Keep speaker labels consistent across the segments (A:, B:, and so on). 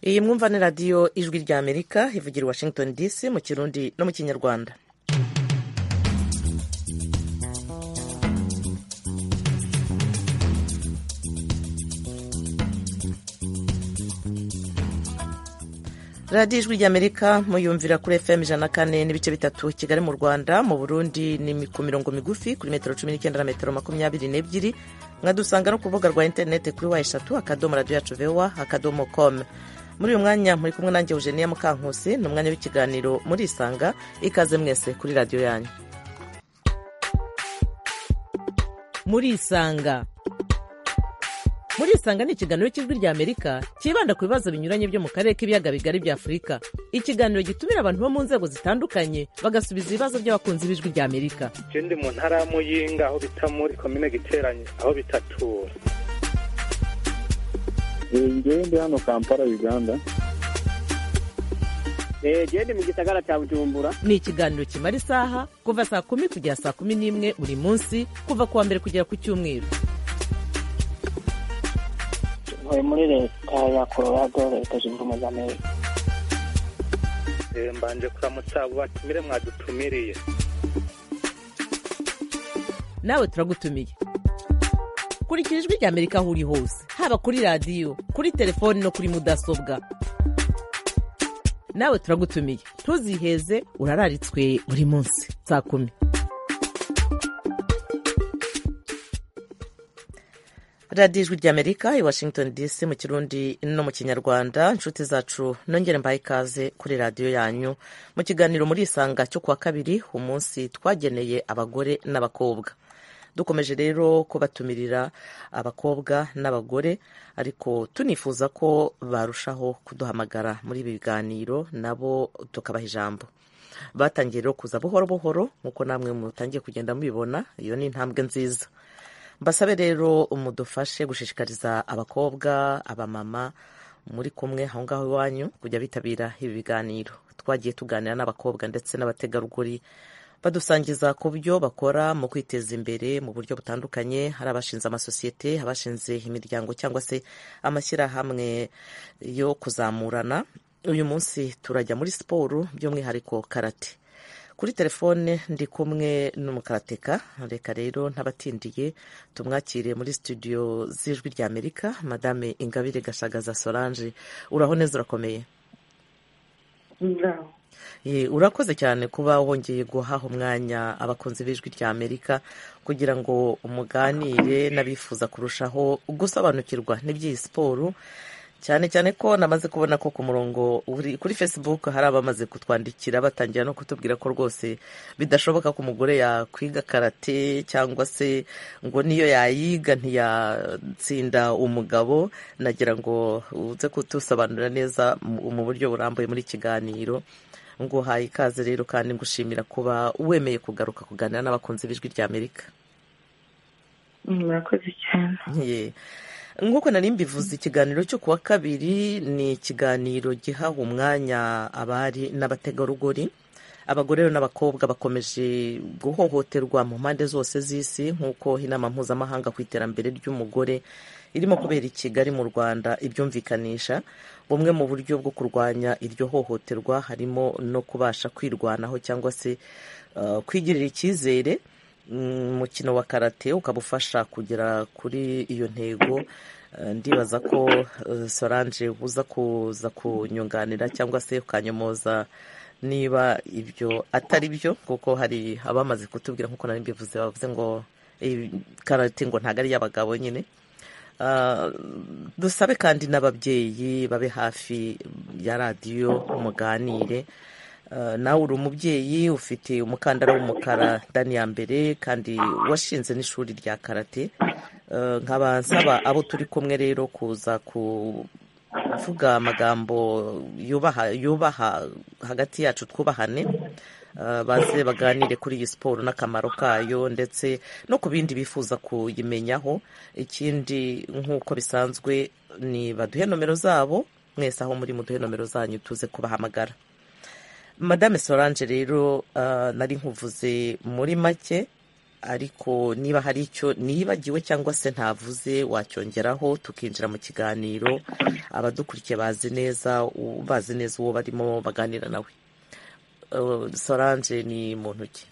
A: iyi mwumva ni radiyo ijwi rya amerika ivugira i washington dc mu kirundi no mu kinyarwanda. radiyo ijwi rya amerika muyumvira kuri fm 104.3 kigali mu rwanda. mu burundi ni ku mirongo migufi kuri metero 19 na metero 22. mwadusanga no ku rubuga rwa interineti kuri wa3 akadomo radiyo yacu voa akadomo com. muri uyu mwanya muri kumwe nanjye Eugenia Mukankusi, ni umwanya w'ikiganiro muri Isanga. Ikaze mwese kuri radiyo yanyu. muri Isanga ni ikiganiro cy'ijwi rya Amerika kibanda ku bibazo binyuranye byo mu karere k'ibiyaga bigari bya Afurika. Ikiganiro gitumira abantu bo mu nzego zitandukanye bagasubiza ibibazo by'abakunzi b'ijwi rya Amerika.
B: Je ndi mu ntara ya Muyinga aho bita muri komine Giteranye aho bitatura.
C: Ngewe ndi hano Kampala Uganda.
D: Je ndi mu gisagara cya Bujumbura.
A: Ni ikiganiro kimara isaha kuva saa 10 kugera saa 11 buri munsi kuva kuwa mbere kugera ku cyumweru.
D: Muri leta ya Colorado, leta zunze ubumwe za Amerika.
B: Mbanje kuramutsa abo batumire mwadutumiriye.
A: Nawe turagutumiye. Kurikira ijwi rya Amerika aho uri hose, haba kuri radiyo, kuri telefoni no kuri mudasobwa. Nawe turagutumiye, ntuziheze, urararitswe buri munsi saa 10. radiyo ijwi rya Amerika i Washington DC mu kirundi no mu kinyarwanda. inshuti zacu nongere mbaye ikaze kuri radiyo yanyu mu kiganiro muri Isanga cyo kuwa kabiri, umunsi twageneye abagore n'abakobwa. dukomeje rero kubatumirira abakobwa n'abagore, ariko tunifuza ko barushaho kuduhamagara muri ibi biganiro nabo tukabaha ijambo. batangiye rero kuza buhoro buhoro nk'uko namwe mutangiye kugenda mubibona. iyo ni intambwe nziza. mbasabe rero umudufashe gushishikariza abakobwa, abamama muri kumwe aho ngaho iwanyu kujya bitabira ibi biganiro. twagiye tuganira n'abakobwa ndetse n'abategarugori badusangiza ku byo bakora mu kwiteza imbere mu buryo butandukanye. hari abashinze amasosiyete, abashinze imiryango cyangwa se amashyirahamwe yo kuzamurana. uyu munsi turajya muri siporo, by'umwihariko karate. kuri telefone ndi kumwe n'umukarateka. reka rero ntabatindiye tumwakire muri studio z'ijwi rya Amerika, Madame Ingabire Gashagaza Solange. uraho neza, urakomeye? urakoze cyane kuba wongeye guhaha umwanya abakunzi b'ijwi rya Amerika kugira ngo umuganire n'abifuza kurushaho gusobanukirwa n'iby'iyi siporo, cyane cyane ko namaze kubona ko ku murongo kuri Facebook hari abamaze kutwandikira batangira no kutubwira ko rwose bidashoboka ko umugore yakwiga karate cyangwa se ngo niyo yayiga ntiyatsinda umugabo. nagira ngo uze kutusobanurira neza mu buryo burambuye muri kiganiro. ngo haye ikaze rero kandi ngushimira kuba wemeye kugaruka kuganira n'abakunzi b'ijwi rya Amerika.
E: murakoze cyane.
A: nk'uko nari mbivuze, ikiganiro cyo kuwa kabiri ni ikiganiro giha umwanya abari n'abategarugori. abagore n'abakobwa bakomeje guhohoterwa mu mpande zose z'isi, nk'uko inama mpuzamahanga ku iterambere ry'umugore irimo kubera i Kigali mu Rwanda ibyumvikanisha. bumwe mu buryo bwo kurwanya iryo hohoterwa harimo no kubasha kwirwanaho cyangwa se kwigirira icyizere. umukino wa karate ukaba ufasha kugera kuri iyo ntego. ndibaza ko Solange uza kuza kunyunganira cyangwa se ukanyomoza niba ibyo atari byo, kuko hari abamaze kutubwira nk'uko nari mbivuze, bavuze ngo karate ngo ntabwo ari iy'abagabo nyine. dusabe kandi n'ababyeyi babe hafi ya radiyo muganire. nawe uri umubyeyi ufite umukandara w'umukara ndani ya mbere kandi washinze n'ishuri rya karate. nkaba nsaba abo turi kumwe rero kuza kuvuga amagambo yubaha hagati yacu, twubahane, baze baganire kuri iyi siporo n'akamaro kayo ndetse no ku bindi bifuza kuyimenyaho. ikindi nk'uko bisanzwe ni baduhe nomero zabo, mwese aho muri muduhe nomero zanyu tuze kubahamagara. Madame Solange rero nari nkuvuze muri make ariko niba hari icyo nibagiwe cyangwa se ntavuze wacyongeraho tukinjira mu kiganiro, abadukurikiye bazi neza uwo barimo baganira nawe. Solange ni muntu ki?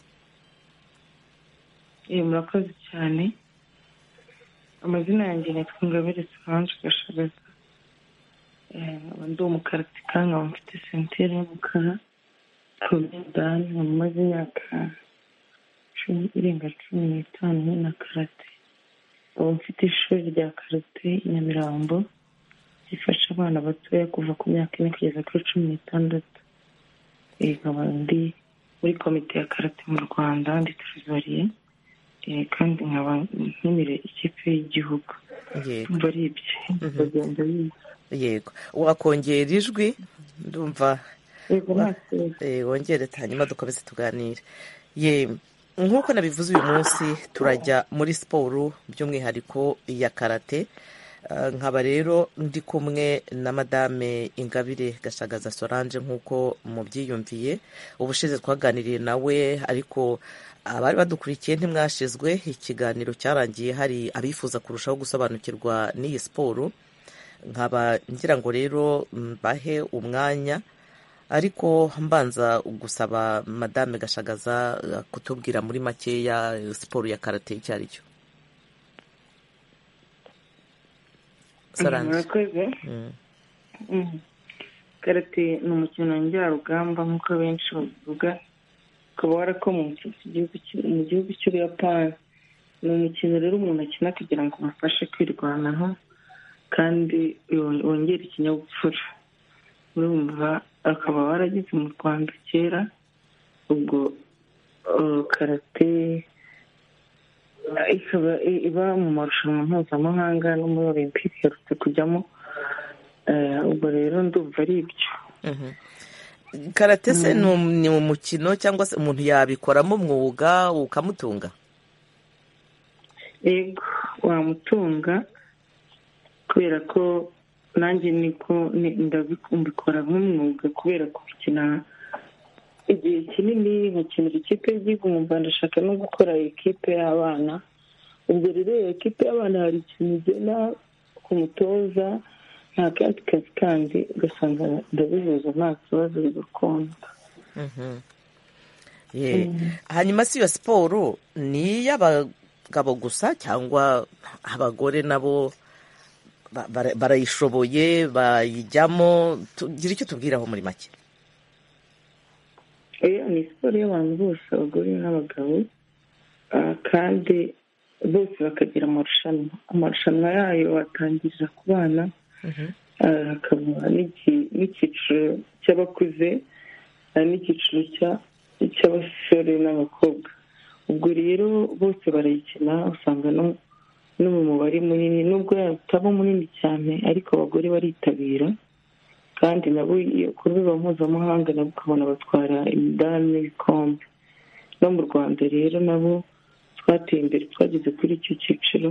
E: Murakoze cyane. Amazina yanjye nitwa Ingabire Solange Gashagaza. Ndi umukaratika, nkaba mfite sentere y'umukara Providani, maze imyaka irenga 15 na karate. Ubu mfite ishuri rya karate i Nyamirambo rifasha abana batoya kuva ku myaka 4 kugeza kuri 16. Nkaba ndi muri komite ya karate mu Rwanda, ndi trezoriye, kandi nkaba nkinira ikipe y'igihugu. Ndumva ari ibyo.
A: Yego, wakongera ijwi ndumva wongere hanyuma dukomeze tuganire. Nk'uko nabivuze uyu munsi turajya muri siporo by'umwihariko ya karate. Nkaba rero ndi kumwe na Madame Ingabire Gashagaza Solange nk'uko mubyiyumviye. Ubushize twaganiriye nawe, ariko abari badukurikiye ntimwashizwe. Ikiganiro cyarangiye hari abifuza kurushaho gusobanukirwa n'iyi siporo. Nkaba ngira ngo rero mbahe umwanya, ariko mbanza gusaba Madame Gashagaza kutubwira muri makeya siporo ya karate icyo ari cyo.
E: Karate ni umukino njyarugamba nk'uko benshi bavuga, ukaba warakomotse mu gihugu cy'Ubuyapani. Ni umukino rero umuntu akina kugira ngo umufashe kwirwanaho kandi wongera ikinyabupfura. Urumva akaba warageze mu Rwanda kera, ubwo karate ikaba iba mu marushanwa mpuzamahanga no muri Olympique iherutse kujyamo. Ubwo rero ndumva ari ibyo.
A: Karate se ni umukino cyangwa se umuntu yabikoramo umwuga ukamutunga?
E: Yego, wamutunga, kubera ko nanjye niko ndabikora nk'umwuga, kubera kubikina igihe kinini, nkakinira ikipe y'igihugu, nkumva ndashaka no gukora ikipe y'abana. Ubwo rero ikipe y'abana hari ikintu igena ku mutoza, nta kandi kazi kandi ugasanga ndabihuza nta kibazo bigakunda.
A: Hanyuma si iyo siporo ni iy'abagabo gusa cyangwa abagore nabo barayishoboye bayijyamo? Tugira icyo tubwiraho muri make.
E: Ni siporo y'abantu bose, abagore n'abagabo, kandi bose bakagira amarushanwa yayo atangirira ku bana, hakaba n'icyiciro cy'abakuze n'icyiciro cy'abasore n'abakobwa. Ubwo rero bose barayikina, usanga no mu mubare munini, nubwo yataba munini cyane, ariko abagore baritabira, kandi nabo ku rwego mpuzamahanga nabo ukabona batwara imidari n'ibikombe. No mu Rwanda rero nabo twateye imbere, twageze kuri icyo cyiciro,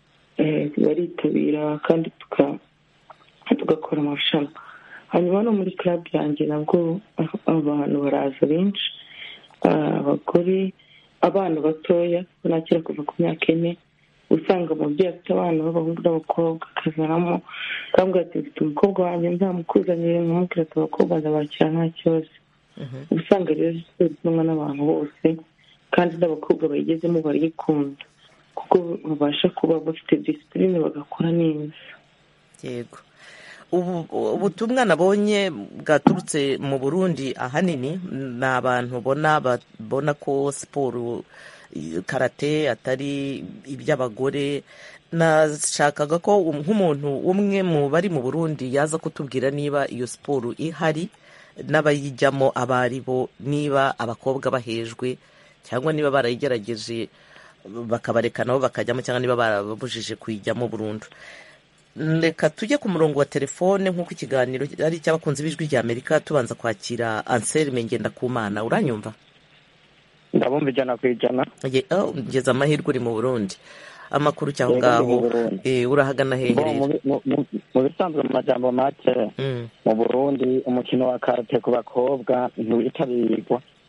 E: baritabira kandi tugakora amarushanwa. Hanyuma no muri club yanjye nabwo abantu baraza benshi, abagore, abana batoya nakira kuva ku myaka 4, usanga umubyeyi afite abana b'abahungu n'abakobwa, akazanamo akambwira ati mfite umukobwa wanjye nzamukuzanire, nkamubwira ati abakobwa ndabakira nta kibazo. Usanga rero zikunzwe n'abantu bose, kandi n'abakobwa bayigezemo barayikunda kuko babasha kuba bafite disipurine bagakora neza.
A: Yego, ubutumwa nabonye bwaturutse mu Burundi ahanini ni abantu babona ko siporo karate atari iby'abagore. Nashakaga ko nk'umuntu umwe mu bari mu Burundi yaza kutubwira niba iyo siporo ihari n'abayijyamo abari bo, niba abakobwa bahejwe cyangwa niba barayigerageje bakabareka nabo bakajyamo, cyangwa niba barabujije kuyijyamo burundu. Reka tujye ku murongo wa telefone nk'uko ikiganiro ari icy'abakunzi b'ijwi rya Amerika, tubanza kwakira Anselme Ngendakumana. Uranyumva?
F: Ndabumva 100%.
A: Ngeze amahirwe uri mu Burundi. Amakuru cyaho ngaho urahagana hehe?
F: Mu bisanzwe mu majambo make, mu Burundi umukino wa karate ku bakobwa ntiwitabirwa,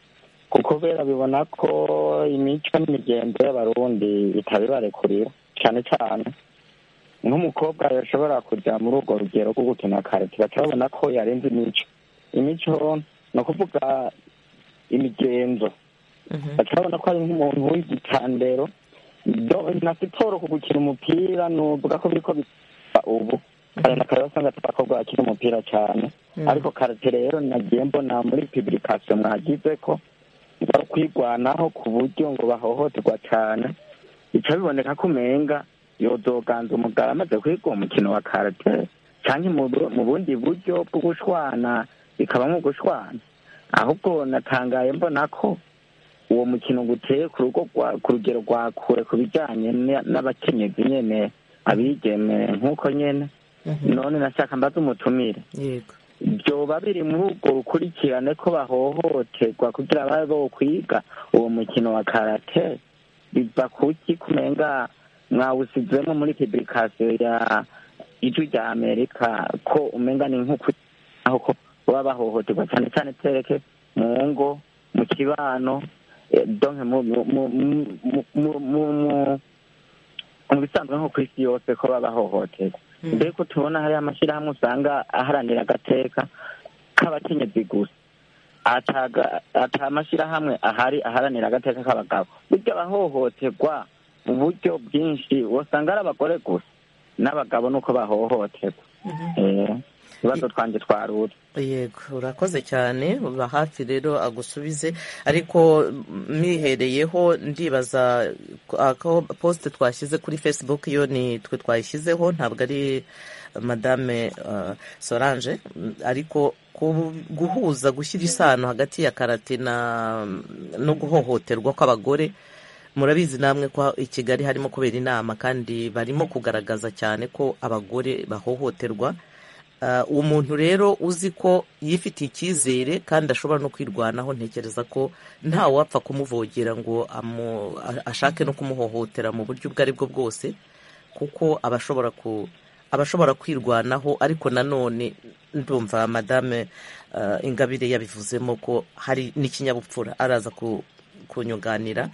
F: kuko bera bibona ko imico n'imigenzo y'abarundi itabibarekurira cyane cyane nk'umukobwa yashobora kujya muri urwo rugero rwo gukina karate baca babona ko yarenze imico ni ukuvuga imigenzo baca babona ko ari nk'umuntu w'igitandero na siporo ku gukina umupira nuvuga ko biriko biba ubu kare na kare wasanga abakobwa bakina umupira cyane ariko karate rero nagiye mbona muri publication mwagize ko bari kwigwanaho ku buryo ngo bahohoterwa cyane bica biboneka ko umenga yodoganza umugabo amaze kwiga umukino wa karate cyangwa mu bundi buryo bwo gushwana bikaba nko gushwana ahubwo natangaye mbona ko uwo mukino guteye ku rugero rwa kure ku bijyanye n'abakenyezi nyene abigeme nk'uko nyene none nashaka mbaza umutumire
A: yego
F: byoba biri muri urwo rukurikirane ko bahohoterwa kugira babe bo kwiga uwo mukino wa karate biva kuki kumenga mwawusizemo muri publication ya ijwi rya Amerika ko umenga ni nk'uko aho ko baba bahohoterwa cyane cyane tereke mu ngo mu kibano donc mu bisanzwe nko ku isi yose ko baba bahohoterwa mbere ko tubona hari amashyirahamwe usanga aharanira agateka k'abakenyezi gusa ata amashyirahamwe ahari aharanira agateka k'abagabo burya abahohoterwa mu buryo bwinshi usanga ari abagore gusa n'abagabo nuko bahohoterwa ibibazo twanjye twarura
A: yego urakoze cyane uba hafi rero agusubize ariko mwihereyeho ndibaza ko poste twashyize kuri Facebook yo ni twe twayishyizeho ntabwo ari madame Solange ariko guhuza gushyira isano hagati ya karate no guhohoterwa kw'abagore murabizi namwe ko i Kigali harimo kubera inama kandi barimo kugaragaza cyane ko abagore bahohoterwa uwo muntu rero uzi ko yifitiye icyizere kandi ashobora no kwirwanaho ntekereza ko nta wapfa kumuvogera ngo ashake no kumuhohotera mu buryo ubwo ari bwo bwose kuko abashobora kwirwanaho ariko nanone ndumva madame Ingabire yabivuzemo ko hari n'ikinyabupfura araza kunyunganira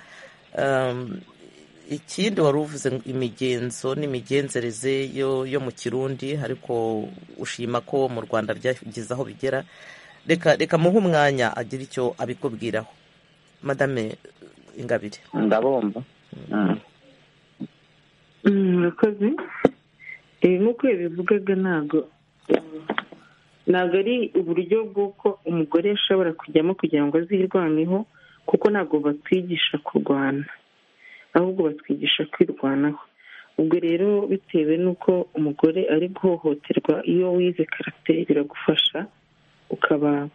A: ikindi wari uvuze imigenzo n'imigenzereze yo mu Kirundi ariko ushima ko mu Rwanda byageze aho bigera reka muhe umwanya agira icyo abikubwiraho madame Ingabire
F: ndabumva
E: murakoze nk'uko yabivugaga ntabwo ari uburyo bw'uko umugore ashobora kujyamo kugira ngo azirwaneho kuko ntabwo batwigisha kurwana ahubwo batwigisha kwirwanaho ubwo rero bitewe n'uko umugore ari guhohoterwa iyo wize karate biragufasha ukaba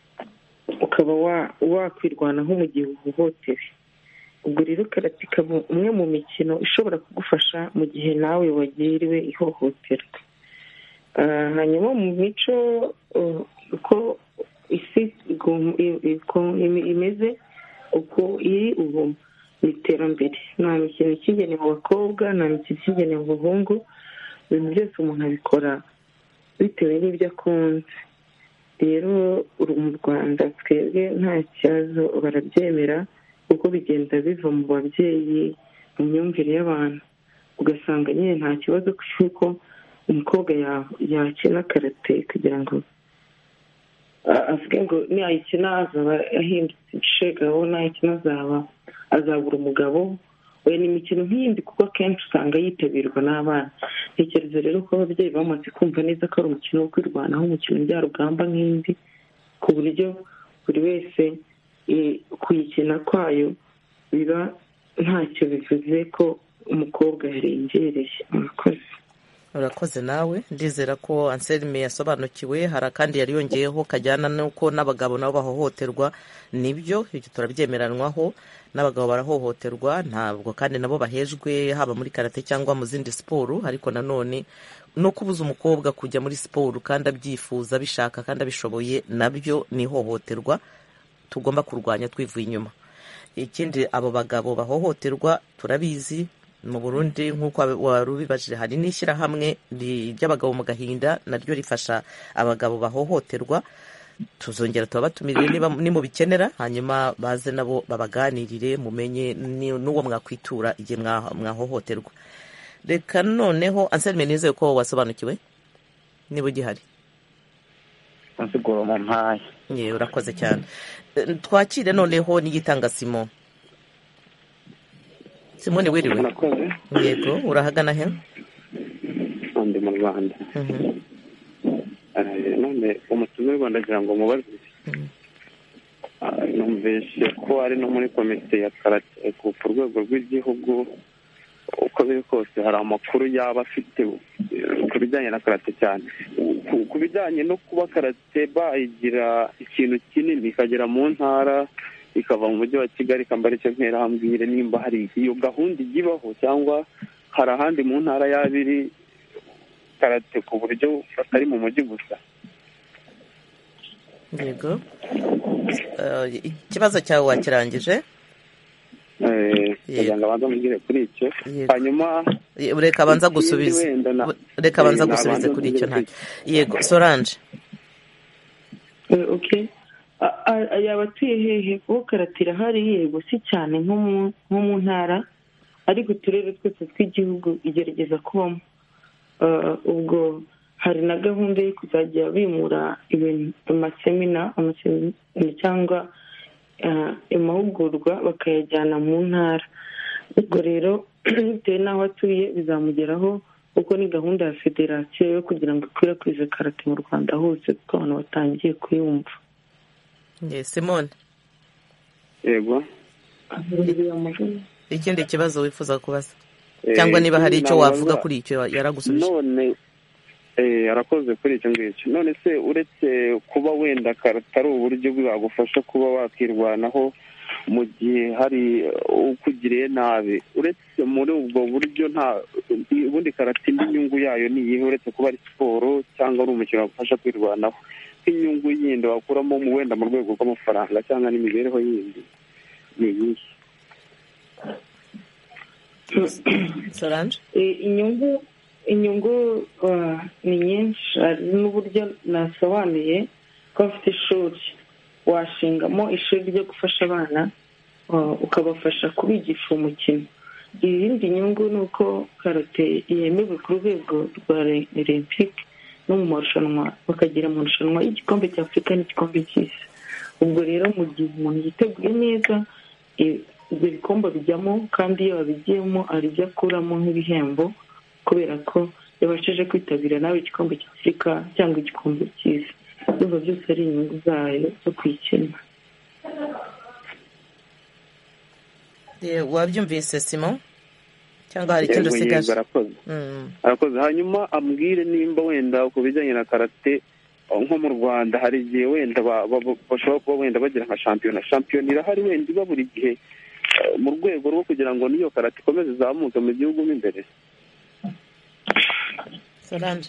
E: wakwirwanaho mu gihe uhohotewe ubwo rero karate ikaba umwe mu mikino ishobora kugufasha mu gihe nawe wagiriwe ihohoterwa hanyuma mu mico uko isi imeze uko iri ubu mu iterambere nta mikino ikigenewe abakobwa nta mikino ikigenewe abahungu ibintu byose umuntu abikora bitewe n'ibyo akunze rero mu Rwanda twebwe nta kibazo barabyemera kuko bigenda biva mu babyeyi mu myumvire y'abantu ugasanga nyine nta kibazo cy'uko umukobwa yakina karate kugira ngo avuge ngo nayikina azaba ahindutse igishegabo nayikina azabura umugabo we ni imikino nk'iyindi kuko akenshi usanga yitabirwa n'abana ntekereza rero ko ababyeyi bamaze kumva neza ko ari umukino wo kwirwanaho umukino njyarugamba nk'indi ku buryo buri wese kuyikina kwayo biba ntacyo bivuze ko umukobwa yarengereye
A: urakoze nawe ndizera ko Anselme yasobanukiwe hari kandi yari yongeyeho kajyana n'uko n'abagabo nabo bahohoterwa nibyo ibyo turabyemeranwaho n'abagabo barahohoterwa ntabwo kandi nabo bahejwe haba muri karate cyangwa mu zindi siporo ariko nanone no kubuza umukobwa kujya muri siporo kandi abyifuza bishaka kandi abishoboye nabyo ni ihohoterwa tugomba kurwanya twivuye inyuma ikindi abo bagabo bahohoterwa turabizi mu Burundi nk'uko wari ubibajije hari n'ishyirahamwe ry'abagabo mu gahinda naryo rifasha abagabo bahohoterwa tuzongera tubabatumire niba nimubikenera, hanyuma baze nabo babaganirire mumenye n'uwo mwakwitura igihe mwahohoterwa. Reka noneho Anselme, nizeye ko wasobanukiwe niba ugihari.
F: nsiguro mu mpaye.
A: Urakoze cyane. Twakire noneho n'igitanga Simon. Simone, wiriwe? Yego, urahagana he?
C: Ndi mu Rwanda. None umutuzo w'u Rwanda agira ngo mubaze. Numvise ko ari no muri komite ya karate ku rwego rw'igihugu, uko biri kose hari amakuru yaba afite ku bijyanye na karate cyane. Ku bijyanye no kuba karate bayigira ikintu kinini ikagera mu ntara ikava mu mujyi wa Kigali, ikambara icyo ntera hambwire nimba hari iyo gahunda igibaho cyangwa hari ahandi mu ntara y'abiri karate ku buryo batari mu mujyi gusa.
A: Yego, ikibazo cyawe wakirangije?
C: Kugira ngo abanza mugire kuri icyo, hanyuma
A: reka abanza gusubiza kuri icyo. Nta yego, Solange.
E: Okay, yaba atuye hehe? Kuko karate irahari, yego si cyane nko mu ntara, ariko uturere twose tw'igihugu igerageza kubamo. Ubwo hari na gahunda yo kuzajya bimura amasemina cyangwa amahugurwa bakayajyana mu ntara. Ubwo rero bitewe n'aho atuye bizamugeraho, kuko ni gahunda ya federasiyo yo kugira ngo ikwirakwize karate mu Rwanda hose, kuko abantu batangiye kuyumva.
A: Simone.
C: Yego,
A: ikindi kibazo wifuza kubaza cyangwa niba hari icyo wavuga kuri icyo yaragusubije?
C: None arakoze kuri icyo ngicyo. None se uretse kuba wenda karate ari uburyo bwagufasha kuba wakirwanaho mu gihe hari ukugiriye nabi, uretse muri ubwo buryo nta ubundi karate n'inyungu yayo ni iyihe, uretse kuba ari siporo cyangwa ari umukino wagufasha kwirwanaho? Inyungu yindi wakuramo wenda mu rwego rw'amafaranga cyangwa n'imibereho yindi ni iyihe?
A: Solange.
E: Inyungu ni nyinshi. Hari n'uburyo nasobanuye ko afite ishuri, washingamo ishuri ryo gufasha abana ukabafasha kubigisha umukino. Iyindi nyungu ni uko karate yemewe ku rwego rwa Olympique no mu marushanwa, bakagira amarushanwa y'igikombe cya Afurika n'igikombe cy'isi. Ubwo rero mu gihe umuntu yiteguye neza, ibyo bikombe bijyamo, kandi iyo babigiyemo hari ibyo akuramo nk'ibihembo, kubera ko yabashije kwitabira nawe igikombe cya Afurika cyangwa igikombe cy'isi. Ibyo byose ari inyungu zayo zo kwikina.
A: Wabyumvise Simon cyangwa hari ikindi usigaje?
C: Arakoze. Hanyuma ambwire nimba wenda ku bijyanye na karate nko mu Rwanda hari igihe wenda bashobora kuba wenda bagira nka shampiyona irahari wenda iba buri gihe mu rwego rwo kugira ngo niyo karate ikomeze izamuke mu gihugu mo imbere.
A: Solange.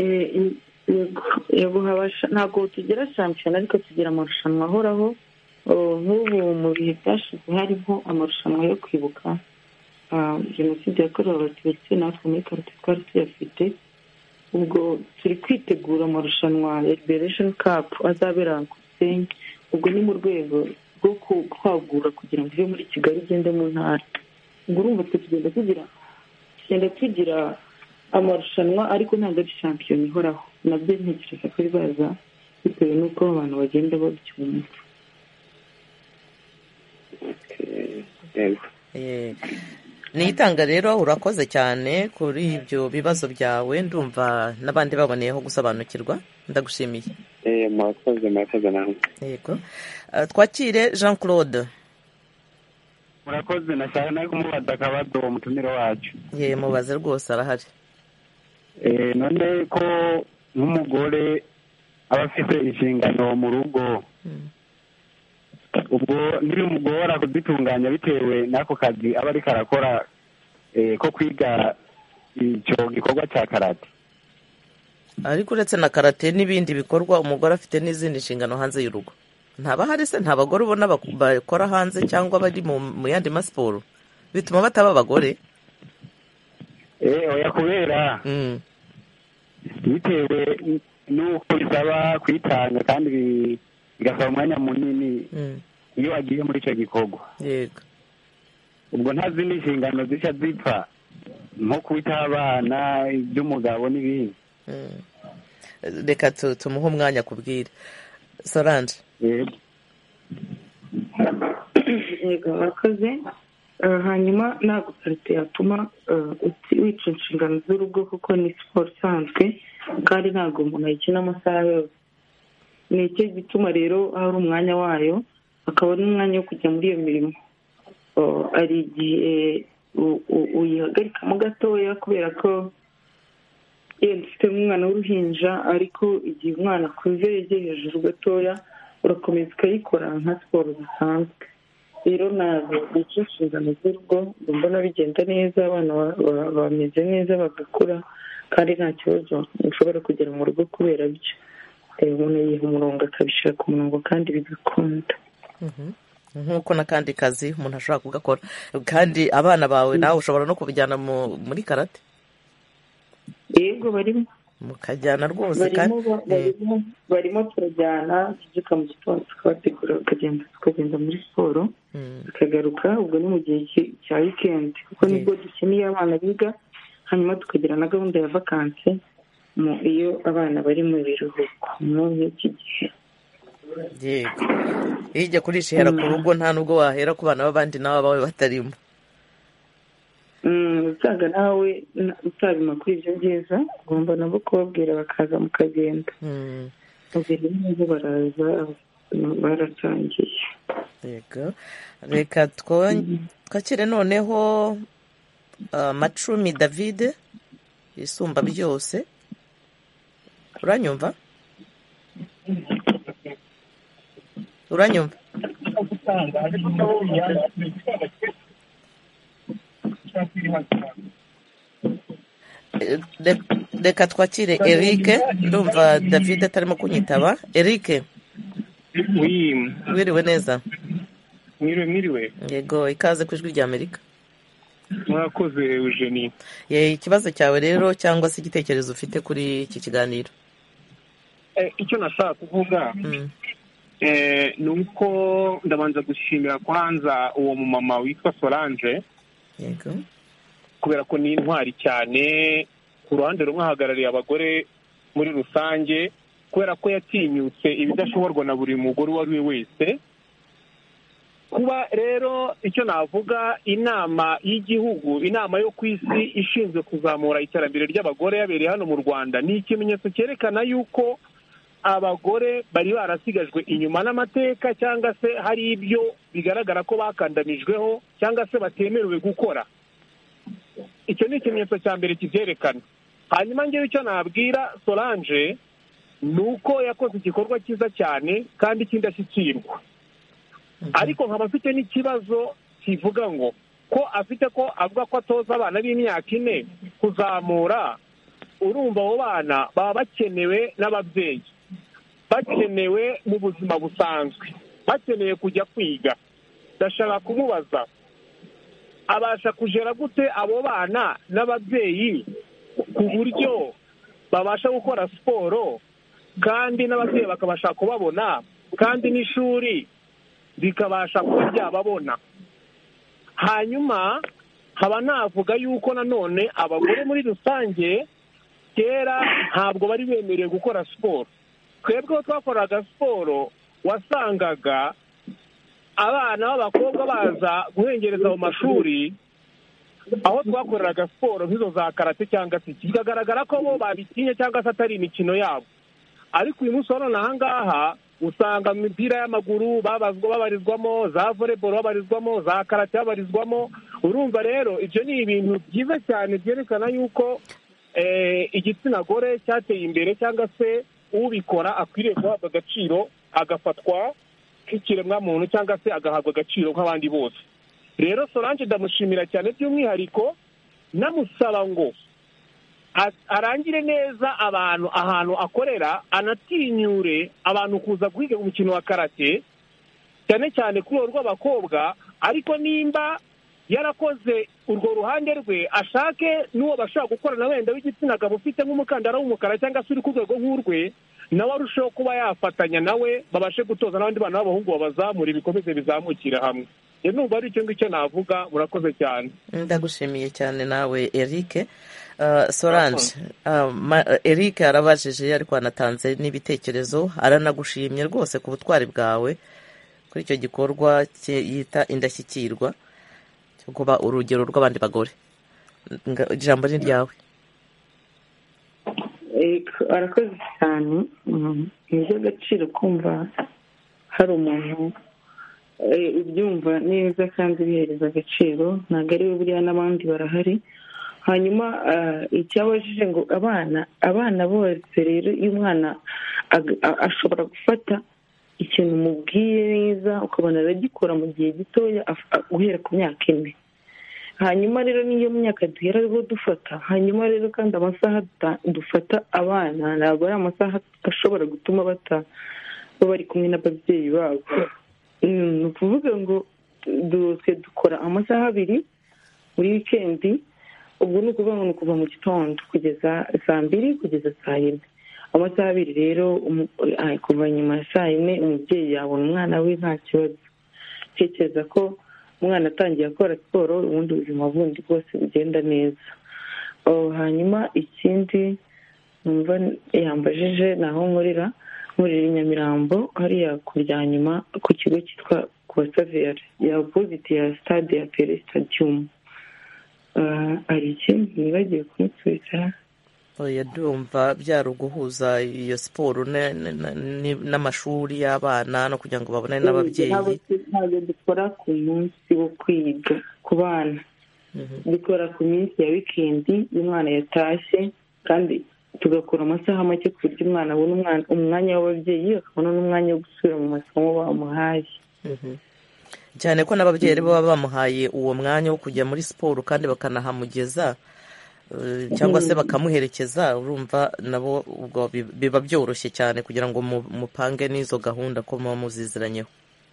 E: Yego, ntabwo tugira shampiyona ariko tugira amarushanwa ahoraho. Nk'ubu mu bihe byashize hariho amarushanwa yo kwibuka jenoside yakorewe abatutsi, natwe muri karate twari tuyafite. Ubwo turi kwitegura amarushanwa ya Liberation Cup azabera ku Gisenyi. Ubwo ni mu rwego rwo kwagura kugira ngo ive muri Kigali igende mu ntara. Ubwo urumva tugenda tugira amarushanwa, ariko ntabwo ari shampiyona ihoraho. Nabyo ntekereza ko bizaza bitewe n'uko abantu bagenda babyumva.
A: Niyitanga rero urakoze cyane kuri ibyo bibazo byawe, ndumva n'abandi baboneyeho gusobanukirwa. Ndagushimiye.
C: Murakoze namwe.
A: Yego, twakire Jean Claude.
F: Murakoze. Nashaka nawe kumubaza akabazo umutumire wacu.
A: Mubaze rwose, arahari.
F: None ko nk'umugore aba afite inshingano mu rugo, ubwo ntibimugora kuzitunganya bitewe n'ako kazi aba ariko arakora ko kwiga icyo gikorwa cya karate?
A: Ariko uretse na karate n'ibindi bikorwa, umugore afite n'izindi nshingano hanze y'urugo. Ntaba hari se, nta bagore ubona bakora hanze cyangwa bari mu yandi masiporo bituma bataba abagore?
F: Oya, kubera bitewe
G: nuko bisaba kwitanga kandi bigasaba umwanya munini iyo agiye muri icyo gikorwa.
A: Yego.
G: Ubwo nta zindi nshingano zishya zipfa nko kwita abana iby'umugabo n'ibindi.
A: Reka tumuhe umwanya kubwira Solange.
E: Yego murakoze. Hanyuma ntabwo karite yatuma wica inshingano z'urugo kuko ni siporo isanzwe kandi ntabwo umuntu ayikina amasaha yose. Ni icyo gituma rero hari umwanya wayo hakaba n'umwanya wo kujya muri iyo mirimo. Hari igihe uyihagarikamo gatoya kubera ko yenda ufite umwana w'uruhinja ariko igihe umwana akuze yegeye hejuru gatoya urakomeza ukayikora nka siporo zisanzwe. Rero ntabwo bica inshingano z'urugo mbona bigenda neza abana bameze neza bagakura kandi nta kibazo ushobora kugera mu rugo kubera byo. Umuntu yiha umurongo akabishyira ku murongo kandi bigakunda.
A: Nk'uko n'akandi kazi umuntu ashobora kugakora. Kandi abana bawe nawe ushobora no kubijyana muri karate?
E: Yego barimo.
A: Mukajyana rwose
E: barimo turajyana tubyuka mu gitondo tukabategura tukagenda muri siporo tukagaruka. Ubwo ni mu gihe cya wikendi kuko nibwo dukeneye abana biga, hanyuma tukagira na gahunda ya vakansi iyo abana bari mu biruhuko muri iki gihe.
A: Yego. Iyo ujya kurisha ihera ku rugo nta nubwo wahera ku bana b'abandi nawe abawe batarimo.
E: Usanga nawe utabima kuri ibyo byiza ugomba nabo kubabwira bakaza mukagenda. Babiri nabo baraza baratangiye.
A: Yego. Reka twakire noneho Macumi David isumba byose. Uranyumva? Uranyumva? Reka twakire Eric. Ndumva David atarimo kunyitaba. Eric. Wiriwe neza?
H: Mwiriwe.
A: Yego, ikaze ku ijwi rya Amerika.
H: Mwakoze Eugenie.
A: Ikibazo cyawe rero cyangwa se igitekerezo ufite kuri iki kiganiro?
H: Icyo nashaka kuvuga ni uko ndabanza gushimira kwanza uwo mumama witwa Solange.
A: Yego.
H: Kubera ko ni intwari cyane, ku ruhande rumwe ahagarariye abagore muri rusange, kubera ko yatinyutse ibidashoborwa na buri mugore uwo ari we wese. Kuba rero icyo navuga, inama y'igihugu, inama yo ku isi ishinzwe kuzamura iterambere ry'abagore yabereye hano mu Rwanda, ni ikimenyetso cyerekana yuko abagore bari barasigajwe inyuma n'amateka, cyangwa se hari ibyo bigaragara ko bakandamijweho cyangwa se batemerewe gukora. Icyo ni ikimenyetso cya mbere kibyerekana. Hanyuma ngewe icyo nabwira Solange ni uko yakoze igikorwa cyiza cyane kandi cy'indashyikirwa. Ariko nkaba afite n'ikibazo kivuga ngo ko avuga ko atoza abana b'imyaka 4 kuzamura. Urumva abo bana baba bakenewe n'ababyeyi, bakenewe mu buzima busanzwe, bakeneye kujya kwiga. Ndashaka kumubaza, abasha kujera gute abo bana n'ababyeyi ku buryo babasha gukora siporo kandi n'ababyeyi bakabasha kubabona kandi n'ishuri bikabasha kuba byababona? Hanyuma haba navuga yuko nanone abagore muri rusange kera ntabwo bari bemerewe gukora siporo. Twebwe twakoraga siporo wasangaga abana b'abakobwa baza guhengereza mu mashuri aho twakoreraga siporo nk'izo za karate cyangwa se bikagaragara ko bo babitinye cyangwa se atari imikino yabo. Ariko uyu munsi none aha ngaha usanga imipira y'amaguru babarizwamo, za volleyball babarizwamo, za karate babarizwamo. Urumva rero ibyo ni ibintu byiza cyane byerekana yuko igitsina gore cyateye imbere, cyangwa se ubikora akwiriye guhabwa agaciro, agafatwa nk'ikiremwa muntu, cyangwa se agahabwa agaciro nk'abandi bose. Rero Solange ndamushimira cyane, by'umwihariko namusaba ngo arangire neza abantu ahantu akorera, anatinyure abantu kuza kwiga umukino wa karate, cyane cyane kuri urwo rw'abakobwa. Ariko nimba yarakoze urwo ruhande rwe, ashake n'uwo bashobora gukorana wenda w'igitsina gabo ufite nk'umukandara w'umukara cyangwa se uri ku rwego nk'urwe, nawe arushaho kuba yafatanya nawe, babashe gutoza n'abandi bana b'abahungu babazamura, ibikomeze bizamukira hamwe. Numva ari icyo ngicyo navuga. Murakoze cyane.
A: Ndagushimiye cyane nawe Eric. Solange, Eric arabajije ariko anatanze n'ibitekerezo, aranagushimye rwose ku butwari bwawe kuri icyo gikorwa yita indashyikirwa cyo kuba urugero rw'abandi bagore. Ijambo ni ryawe.
E: Arakoze cyane. Ni iby'agaciro kumva hari umuntu ubyumva neza kandi bihereza agaciro, ntabwo ari we buriya, n'abandi barahari. Hanyuma icyabajije ngo abana bose rero, iyo umwana ashobora gufata ikintu umubwiye neza ukabona aragikora mu gihe gitoya guhera ku myaka 4. Hanyuma rero niyo myaka duhera ariho dufata, hanyuma rero kandi amasaha dufata abana ntabwo ari amasaha ashobora gutuma baba bari kumwe n'ababyeyi babo. Ni ukuvuga ngo dukora amasaha 2 muri wikendi. Ubwo ni ukuvuga ngo ni kuva mu gitondo kugeza saa 2 kugeza saa 4. Amasaha 2 rero kuva nyuma ya saa 4 umubyeyi yabona umwana we nta kibazo. Tekereza ko umwana atangiye akora siporo, ubundi ubuzima bundi bwose bugenda neza. Hanyuma ikindi numva yambajije naho nkorera i Nyamirambo, hariya kurya nyuma ku kigo cyitwa Kubasaveri ya opposite ya stade ya Pele Stadium. Ari ikintu nibagiye kumusubiza.
A: Ndumva byaruguhuza iyo siporo n'amashuri y'abana no kugira ngo babone n'ababyeyi.
E: Ntabwo dukora ku munsi wo kwiga ku bana, dukora ku minsi ya wikendi y'umwana yatashye, kandi tugakora amasaha make ku buryo umwana abona umwanya w'ababyeyi, akabona n'umwanya wo gusubira mu masomo bamuhaye.
A: Cyane ko n'ababyeyi baba bamuhaye uwo mwanya wo kujya muri siporo kandi bakanahamugeza cyangwa se bakamuherekeza, urumva nabo ubwo biba byoroshye cyane kugira ngo mupange n'izo gahunda ko muba muziziranyeho.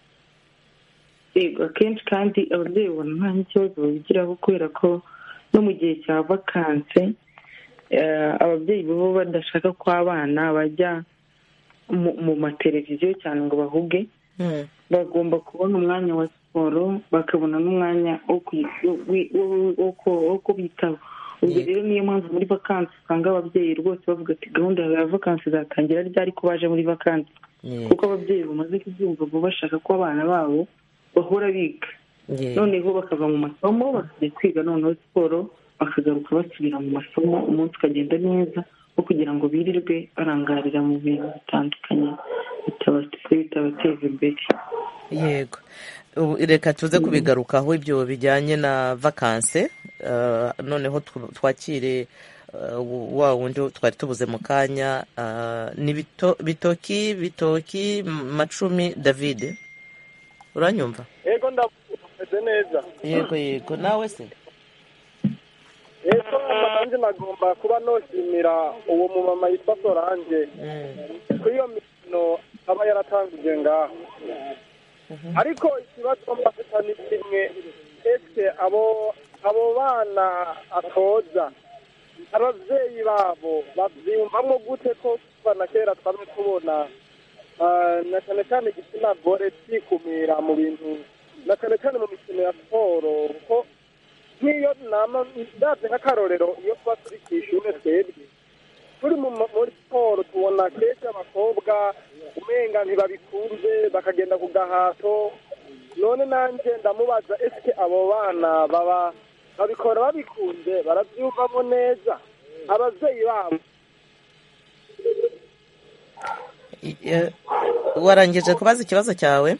E: Yego, akenshi kandi ababyeyi babona nta n'ikibazo babigiraho, kubera ko no mu gihe cya vakanse ababyeyi baba badashaka ko abana bajya mu mateleviziyo cyane ngo bahuge. Bagomba kubona umwanya wa siporo, bakabona n'umwanya wo kubitaho. Ubwo rero niyo mpamvu muri vakansi usanga ababyeyi rwose bavuga ati gahunda ya vakansi izatangira ryari ko baje muri vakansi, kuko ababyeyi bamaze kubyumva ngo bashaka ko abana babo bahora biga. Noneho bakava mu masomo bakajya kwiga, noneho siporo bakagaruka basubira mu masomo, umunsi ukagenda neza, wo kugira ngo birirwe barangarira mu bintu bitandukanye bitabateza imbere.
A: Yego, reka tuze kubigarukaho ibyo bijyanye na vakanse. Noneho twakire wa wundi twari tubuze mu kanya, ni bitoki Macumi David. Uranyumva?
I: Yego, ndameze neza.
A: Yego, nawe se?
I: Yego, kandi nagomba kuba noshimira uwo mumama yitwa Solange kuri iyo mikino aba yaratangije ngaho. Ariko ikibazo mbafite ni kimwe, ese abo bana atoza ababyeyi babo babyumvamo gute ko kuva na kera twamye tubona na cyane cyane igitsina gore cyikumira mu bintu, na cyane cyane mu mikino ya siporo? Kuko nk'iyo nama ndaze nk'akarorero, iyo tuba turi ku ishuri twebwe turi muri siporo, tubona kenshi abakobwa umenga ntibabikunze bakagenda ku gahato. None nanjye ndamubaza, ese abo bana babikora babikunze, barabyumvamo neza ababyeyi babo?
A: Warangije kubaza ikibazo cyawe?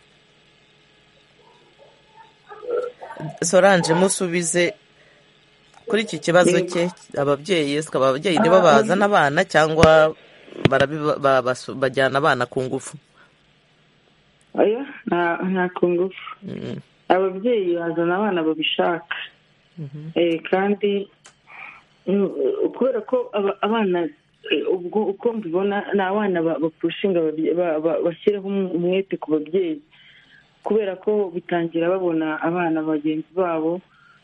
A: Solange, musubize kuri iki kibazo cye. Ababyeyi nibo bazana abana cyangwa bajyana abana ku ngufu?
E: Oya, nta ku ngufu. Ababyeyi bazana abana babishaka. Kandi kubera ko abana uko mbibona ni abana bapushinga, bashyiraho umwete ku babyeyi, kubera ko bitangira babona abana bagenzi babo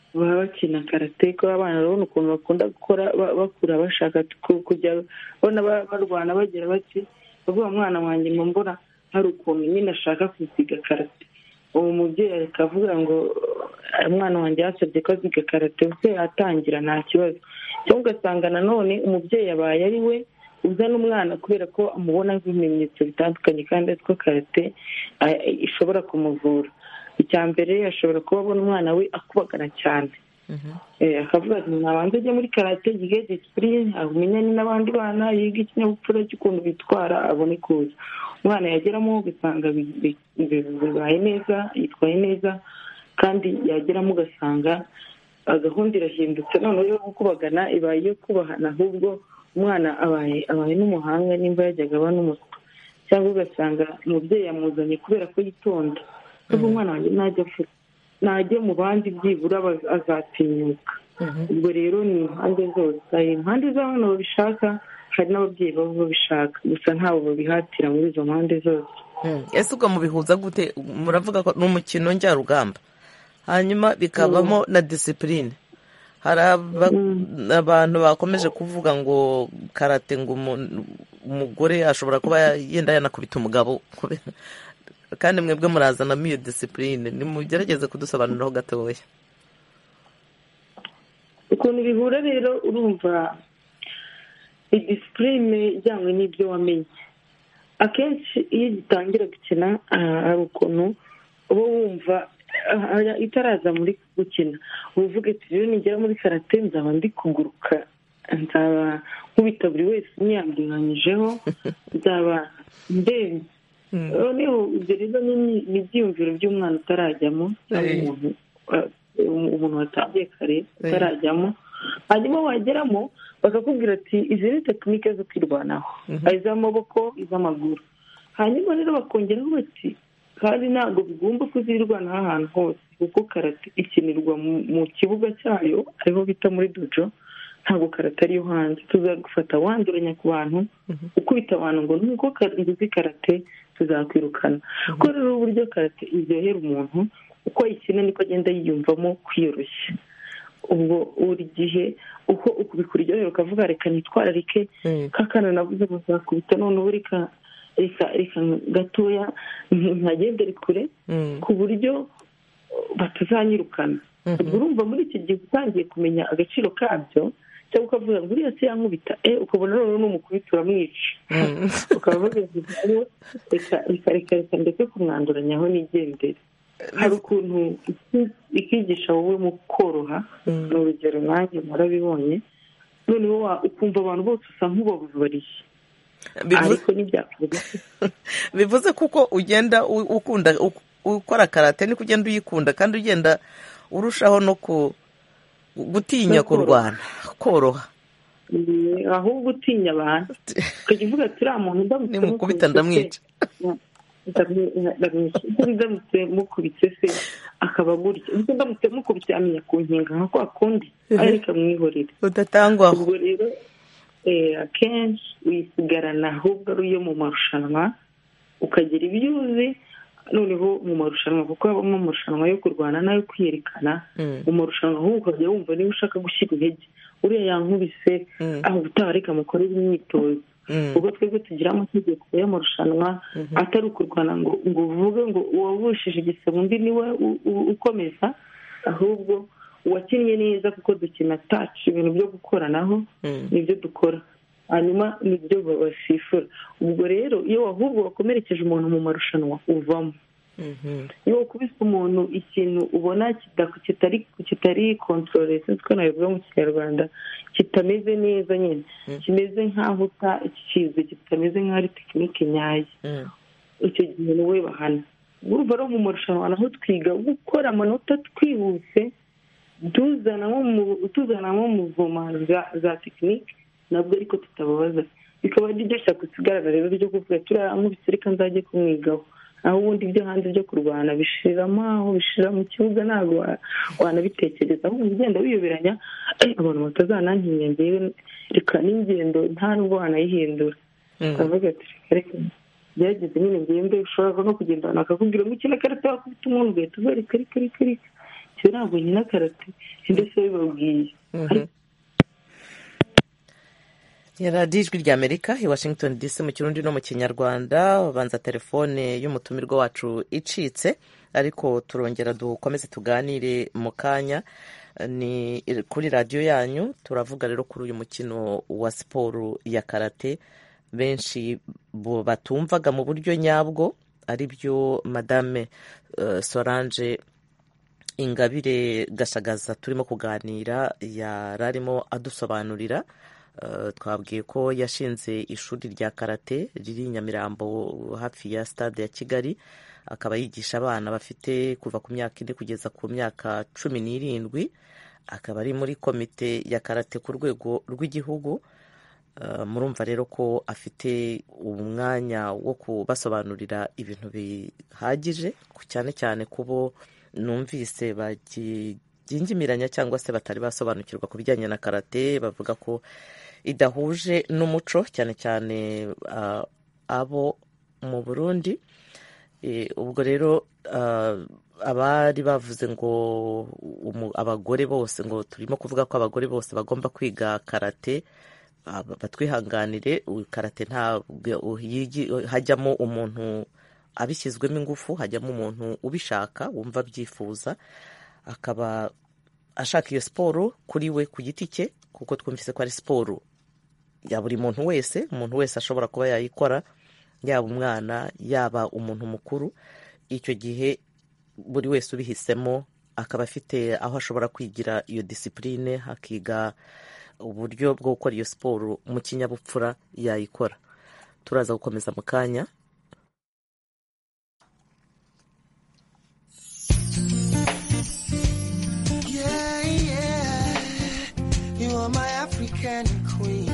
E: baba bakina karate, ko abana urabona ukuntu bakunda gukora bakura bashaka kujya babona barwana bagira bati bavuga mwana wanjye ngo mbona hari ukuntu nyine ashaka kuziga karate. uwo mubyeyi akavuga ngo umwana wanjye yasabye ko aziga karate ubwo yatangira nta kibazo, cyangwa ugasanga nanone umubyeyi yabaye ari we uzana umwana kubera ko amubona ibimenyetso bitandukanye kandi azi ko karate ishobora kumuvura. icya mbere ashobora kuba abona umwana we akubagana cyane, akavuga ati nabanza ajya muri karate yige disipurine amenyane n'abandi bana, yiga ikinyabupfura cy'ukuntu bitwara abone kuza. umwana yageramo ugasanga bibaye neza, yitwaye neza, kandi yageramo ugasanga gahunda irahindutse, noneho yo gukubagana ibaye iyo kubahana, ahubwo umwana abaye n'umuhanga nimba yajyaga aba n'umuswa. cyangwa ugasanga umubyeyi yamuzanye kubera ko yitonda, kuko umwana wanjye najya mu bandi byibura azatinyuka. ubwo rero ni impande zose, hari impande z'abana babishaka, hari n'ababyeyi baba babishaka, gusa ntawe babihatira muri izo mpande zose.
A: ese ubwo mubihuza gute? muravuga ko ni umukino njyarugamba hanyuma bikabamo na disipurine. hari abantu bakomeje kuvuga ngo karate ngo umugore ashobora kuba yenda yanakubita umugabo, kandi mwebwe murazanamo iyo disipurine. nimugerageze kudusobanuriraho gatoya
E: ukuntu bihura. rero urumva idisipurine ijyanywe n'ibyo wamenye. akenshi iyo gitangira gukina hari ukuntu uba wumva itaraza muri gukina, uvuga ati rero nigera muri karate nzaba ndi kuguruka, nzaba nkubita buri wese niyambinganyijeho, nzaba ndende. noneho ibyo rero ni ibyiyumviro by'umwana utarajyamo, umuntu watangiye kare utarajyamo, hanyuma wageramo bakakubwira ati izi ni tekinike zo kwirwanaho, iz'amaboko, iz'amaguru. hanyuma rero bakongeraho bati kandi ntabwo bigomba kuzirwanaho ahantu hose, kuko karate ikinirwa mu kibuga cyayo ariho bita muri dojo, ntabwo karate ariyo hanze. tuzagufata wanduranya ku bantu, ukubita abantu ngo nuko uzi karate tuzakwirukana. kuko rero uburyo karate iryohera umuntu, uko ayikina niko agenda yiyumvamo kwiyoroshya. ubwo buri gihe uko bikuryohera ukavuga reka nitwararike kakana navuze muzakubita, noneho reka gatoya ntagendere kure ku buryo batazanyirukana. urumva muri iki gihe utangiye kumenya agaciro kabyo, cyangwa ukavuga ngo uriya se yankubita, ukabona noneho n'umukubita uramwica, ukaba bavuga reka ndetse kumwanduranyaho nigendere. hari ukuntu ikigisha wowe mu koroha, ni urugero nanjye murabibonye, noneho ukumva abantu bose usa nk'ubababariye.
A: bivuze kuko ugenda ukunda ukora karate niko ugenda uyikunda, kandi ugenda urushaho no gutinya kurwana, koroha.
E: ahubwo utinya abantu ukajya uvuga ati uriya muntu
A: nimukubita ndamwica,
E: ndamutse mukubitse se akaba gutya, ndamutse mukubitse amenya ku nkinga nka kwa kundi ariko amwihorere
A: udatangwaho.
E: ubwo rero akenshi wisigarana ahubwo ari iyo mu marushanwa, ukagira ibyo uzi noneho mu marushanwa, kuko habamo amarushanwa yo kurwana n'ayo kwiyerekana. mu marushanwa ahubwo ukajya wumva niba ushaka gushyira intege, uriya yankubise aho utaha mukorere imyitozo. ubwo twebwe tugira amategeko y'amarushanwa atari ukurwana ngo uvuge ngo uwavushije igisebo undi niwe ukomeza, ahubwo uwakinnye neza, kuko dukina taci, ibintu byo gukoranaho nibyo dukora, hanyuma nibyo basifura. ubwo rero iyo ahubwo wakomerekeje umuntu mu marushanwa uvamo. iyo ukubise umuntu ikintu ubona kitari kontorore, sinzi ko nabivuga mu kinyarwanda, kitameze neza nyine, kimeze nk'aho ikikize, kitameze nk'aho ari tekinike nyayo, icyo gihe niwe bahana. urumva rero mu marushanwa naho twiga gukora amanota twihuse, tuzanamo muvoma za tekinike nabwo, ariko tutababaza. bikaba ari ryo shyaka tugaragara rero ryo kuvuga turiya nkubise reka nzajye kumwigaho, aho ubundi ibyo hanze byo kurwana bishiramo aho bishira mu kibuga ntabwo wanabitekereza, ahubwo ugenda wiyoberanya abantu batazanantinya ngewe reka n'ingendo nta nubwo wanayihindura. aravuga ati reka byageze nyine ngende, ushobora no kugenda akakubwira ngo ukina karate wakubita umuntu ugahita uva reka cyo ntabwo nkina karate ndetse bibabwiye.
A: radiyo ijwi ry'Amerika i Washington DC mu kirundi no mu kinyarwanda. Ubanza telefone y'umutumirwa wacu icitse, ariko turongera dukomeze tuganire mu kanya. Ni kuri radiyo yanyu, turavuga rero kuri uyu mukino wa siporo ya karate benshi batumvaga mu buryo nyabwo, ari byo Madame Solange Ingabire Gashagaza turimo kuganira yari arimo adusobanurira. Twabwiye ko yashinze ishuri rya karate riri i Nyamirambo hafi ya stade ya Kigali, akaba yigisha abana bafite kuva ku myaka 4 kugeza ku myaka 17. Akaba ari muri komite ya karate ku rwego rw'igihugu. Murumva rero ko afite umwanya wo kubasobanurira ibintu bihagije, cyane cyane kubo numvise bagingiranya cyangwa se batari basobanukirwa ku bijyanye na karate, bavuga ko idahuje n'umuco, cyane cyane abo mu Burundi. Ubwo rero abari bavuze ngo abagore bose, ngo turimo kuvuga ko abagore bose bagomba kwiga karate, batwihanganire. Karate ntabwo hajyamo umuntu abishyizwemo ingufu, hajyamo umuntu ubishaka wumva abyifuza, akaba ashaka iyo siporo kuri we ku giti cye, kuko twumvise ko ari siporo ya buri muntu wese. Umuntu wese ashobora kuba yayikora, yaba umwana yaba umuntu mukuru. Icyo gihe buri wese ubihisemo akaba afite aho ashobora kwigira iyo disipurine, akiga uburyo bwo gukora iyo siporo mu kinyabupfura yayikora. Turaza gukomeza mu kanya.
J: You are my African queen.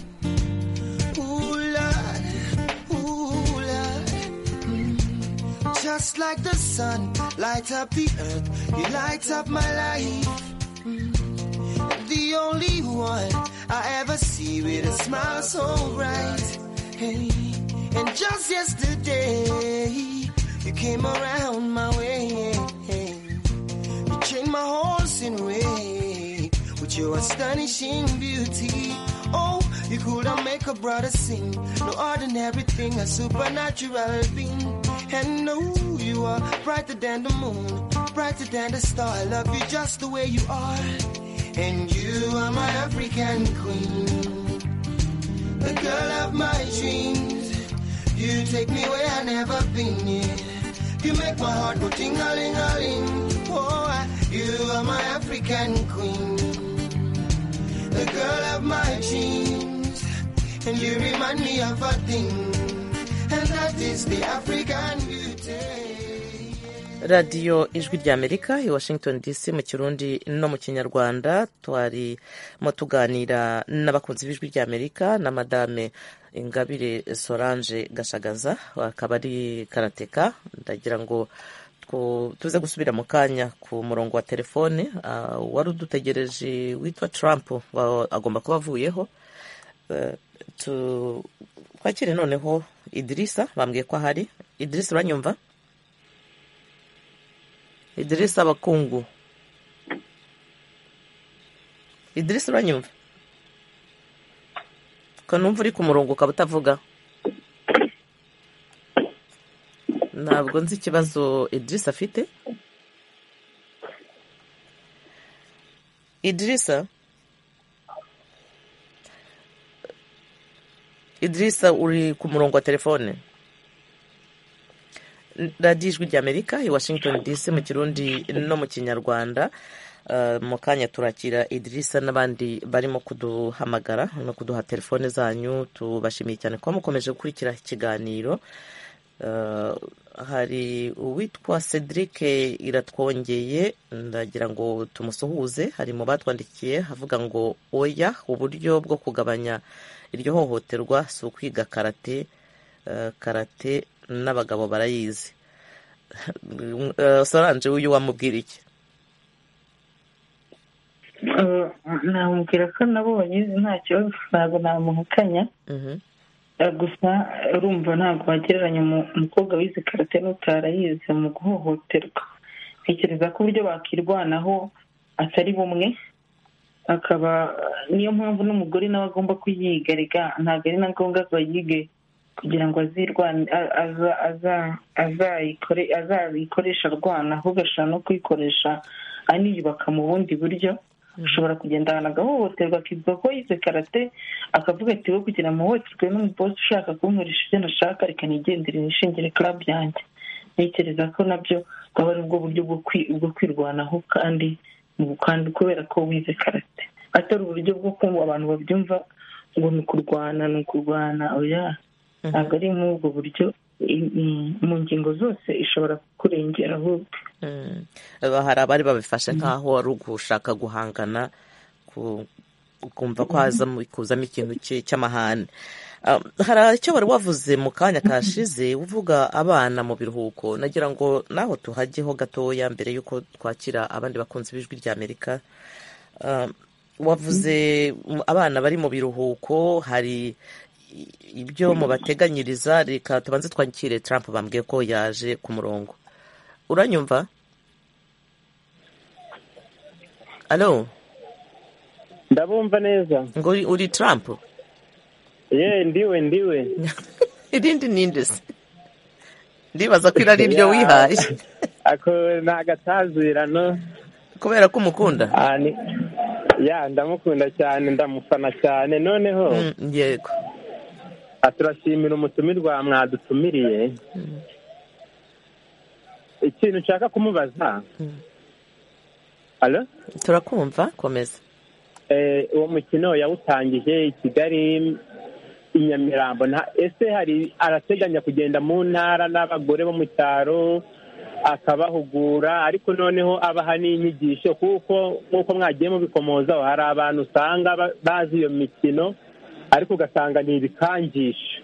J: Just like the sun, light up the earth, you light up my life. The only one I ever see with a smile so bright. Hey, and just yesterday, you came around my way. You changed my horse in way with your astonishing beauty. Oh, you could have make a brother sing. No ordinary thing, a supernatural being. And no, you are brighter than the moon, brighter than the star. I love you just the way you are. And you are my African queen, the girl of my dreams. You take me where I never been yet. You make my heart go ting-a-ling-a-ling. Oh, you are my African queen, the girl of my dreams. And you remind me of a thing, and that is the African beauty.
A: radiyo ijwi ry'Amerika i Washington DC mu kirundi no mu kinyarwanda. Twarimo tuganira n'abakunzi b'ijwi ry'Amerika na Madame Ingabire Solange Gashagaza, akaba ari karateka. Ndagira ngo tuze gusubira mu kanya ku murongo wa telefone. Wari udutegereje witwa Trump agomba kuba avuyeho. Twakire noneho Idrissa, bambwiye ko ahari. Idrissa, uranyumva? Idrissa Bakungu. Idrissa, uranyumva? Ko numva uri ku murongo ukaba utavuga. Ntabwo nzi ikibazo Idrissa afite. Idrissa, uri ku murongo wa telefone. radiyo ijwi ry'Amerika i Washington DC mu kirundi no mu kinyarwanda. Mu kanya turakira Idrissa n'abandi barimo kuduhamagara no kuduha telefone zanyu. Tubashimiye cyane kuba mukomeje gukurikira ikiganiro. Hari uwitwa Cedric Iratwongeye, ndagira ngo tumusuhuze. Hari mu batwandikiye havuga ngo oya, uburyo bwo kugabanya iryo hohoterwa si ukwiga karate. Karate n'abagabo barayizi. Solange, uyu wamubwira iki?
E: namubwira ko nabonye nta kibazo, ntabwo namuhakanya. Gusa urumva ntabwo wagereranya umukobwa wize karate n'utarayize mu guhohoterwa. ntekereza ko uburyo bakirwanaho atari bumwe, akaba niyo mpamvu n'umugore nawe agomba kuyiga. reka ntabwo ari na ngombwa ngo ayige kugira ngo azayikoresha arwana, ahubwo ashobora no kuyikoresha aniyubaka mu bundi buryo. ushobora kugenda ahantu agahohoterwa akivuga ko yize karate, akavuga ati we kugira ngo muhohoterwe n'umubosi ushaka kunkoresha ibyo nashaka, reka nigendere nishingire club yanjye. ntekereza ko nabyo bwaba ari ubwo buryo bwo kwirwanaho, kandi kubera ko wize karate, atari uburyo bwo kumva abantu babyumva ngo ni ukurwana. oya, ntabwo ari muri ubwo buryo. mu ngingo zose ishobora kurengera ahubwo.
A: hari abari babifashe nk'aho ari ugushaka guhangana, kumva ko kuzamo ikintu cy'amahane. hari icyo wari wavuze mu kanya kashize uvuga abana mu biruhuko, nagira ngo naho tuhajyeho gatoya mbere y'uko twakira abandi bakunzi b'ijwi ry'Amerika. wavuze abana bari mu biruhuko, hari ibyo mubateganyiriza. reka tubanze twakire Trump, bambwiye ko yaje ku murongo. uranyumva? alo,
K: ndabumva neza.
A: ngo uri Trump?
K: ndiwe
A: irindi ninde se? ndibaza ko irari ryo wihaye.
K: ako ni agatazirano
A: kubera ko umukunda.
K: ndamukunda cyane, ndamufana cyane. noneho
A: yego,
K: turashimira umutumirwa mwadutumiriye. ikintu nshaka kumubaza. alo,
A: turakumva, komeza.
K: uwo mukino yawutangije i Kigali, i Nyamirambo. ese arateganya kugenda mu ntara n'abagore bo mu cyaro akabahugura, ariko noneho abaha n'inyigisho, kuko nk'uko mwagiye mubikomozaho hari abantu usanga bazi iyo mikino ariko ugasanga ni ibikangisho.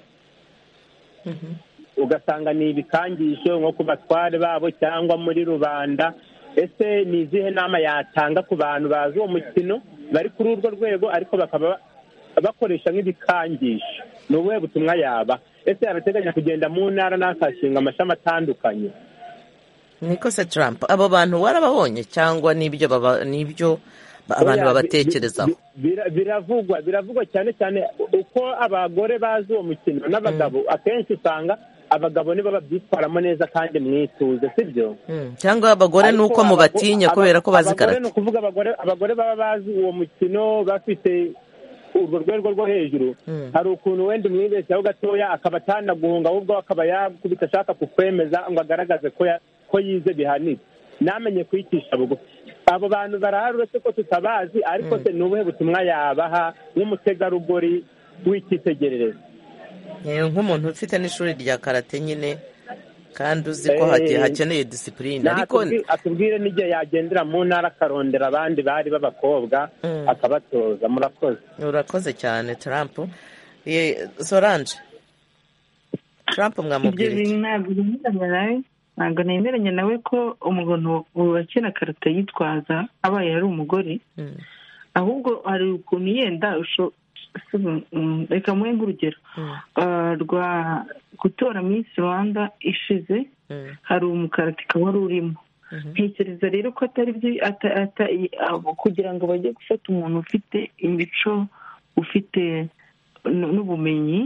K: ugasanga ni ibikangisho nko ku batware babo cyangwa muri rubanda. ese ni izihe nama yatanga ku bantu bazi uwo mukino bari kuri urwo rwego ariko bakaba bakoresha nk'ibikangisho? ni ubuhe butumwa yaba? ese arateganya kugenda mu ntara n'akashinga amashami atandukanye?
A: niko se Trump, abo bantu warababonye cyangwa n'ibyo abantu babatekerezaho?
K: biravugwa cyane cyane uko abagore bazi uwo mukino n'abagabo. akenshi usanga abagabo nibo babyitwaramo neza kandi mwituze, sibyo?
A: cyangwa abagore nuko mubatinya kubera ko bazi karate?
K: ni ukuvuga abagore baba bazi uwo mukino, bafite urwo rwego rwo hejuru. hari ukuntu wenda umwibeshyaho gatoya akaba atanaguhunga, ahubwo akaba yakubita ashaka kukwemeza ngo agaragaze ko yize bihanitse, namenye kwicisha bugufi. abo bantu barahari uretse ko tutabazi, ariko se ni ubuhe butumwa yabaha nk'umutegarugori w'icyitegererezo?
A: nk'umuntu ufite n'ishuri rya karate nyine, kandi uzi ko hakeneye disipurine. ariko
K: atubwire n'igihe yagendera mu ntara akarondera abandi bari b'abakobwa akabatoza.
A: urakoze cyane Trump. Solange, Trump mwamubwira iki?
E: ntabwo nemeranya nawe ko umuntu wakina karate yitwaza abaye ari umugore. ahubwo hari ukuntu yenda reka muhe nk'urugero rwa gutora Miss Rwanda ishize, hari umukaratika wari urimo. ntekereza rero ko atari byo, kugira ngo bajye gufata umuntu ufite imico, ufite n'ubumenyi,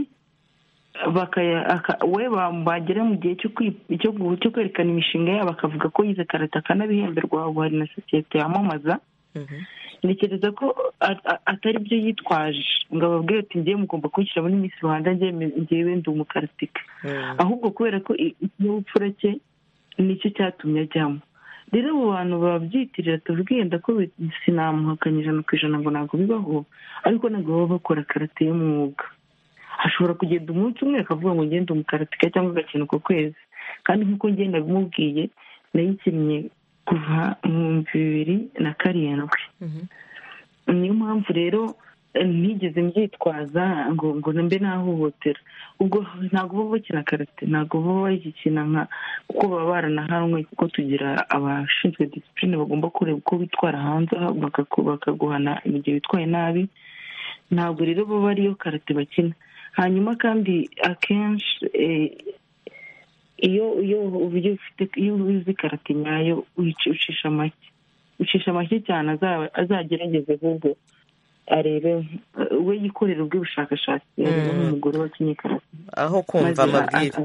E: we bagera mu gihe cyo kwerekana imishinga yabo akavuga ko yize karate akanabihemberwa, ubu hari na sosiyete yamamaza. ntekereza ko atari byo yitwaje ngo ababwire ati ngiye mugomba kwishyira muri Miss Rwanda, ngewe ndi umukaratika. ahubwo kubera ko ikinyabupfura cye nicyo cyatumye ajyamo. rero abo bantu babyitirira, tubwenda ko sinamuhakanye 100% ngo ntabwo bibaho, ariko ntabwo baba bakora karate y'umwuga. ashobora kugenda umunsi umwe akavuga ngo ngende umukaratika cyangwa agakina uko kwezi, kandi nk'uko ngenda bimubwiye nayikinnye kuva mu 2007. niyo mpamvu rero ntigeze mbyitwaza ngo mbe nahohotera. ubwo ntabwo baba bakina karate, ntabwo baba bayikina kuko baba baranahanwe, kuko tugira abashinzwe disipurine bagomba kureba uko bitwara hanze bakaguhana mu gihe bitwaye nabi. ntabwo rero baba ariyo karate bakina. hanyuma kandi akenshi iyo uzi karate nyayo ucisha make cyane azagerageze ahubwo arebe we yikorera ubw'ubushakashatsi nk'umugore wakinnye karate
A: aho kumva amabwire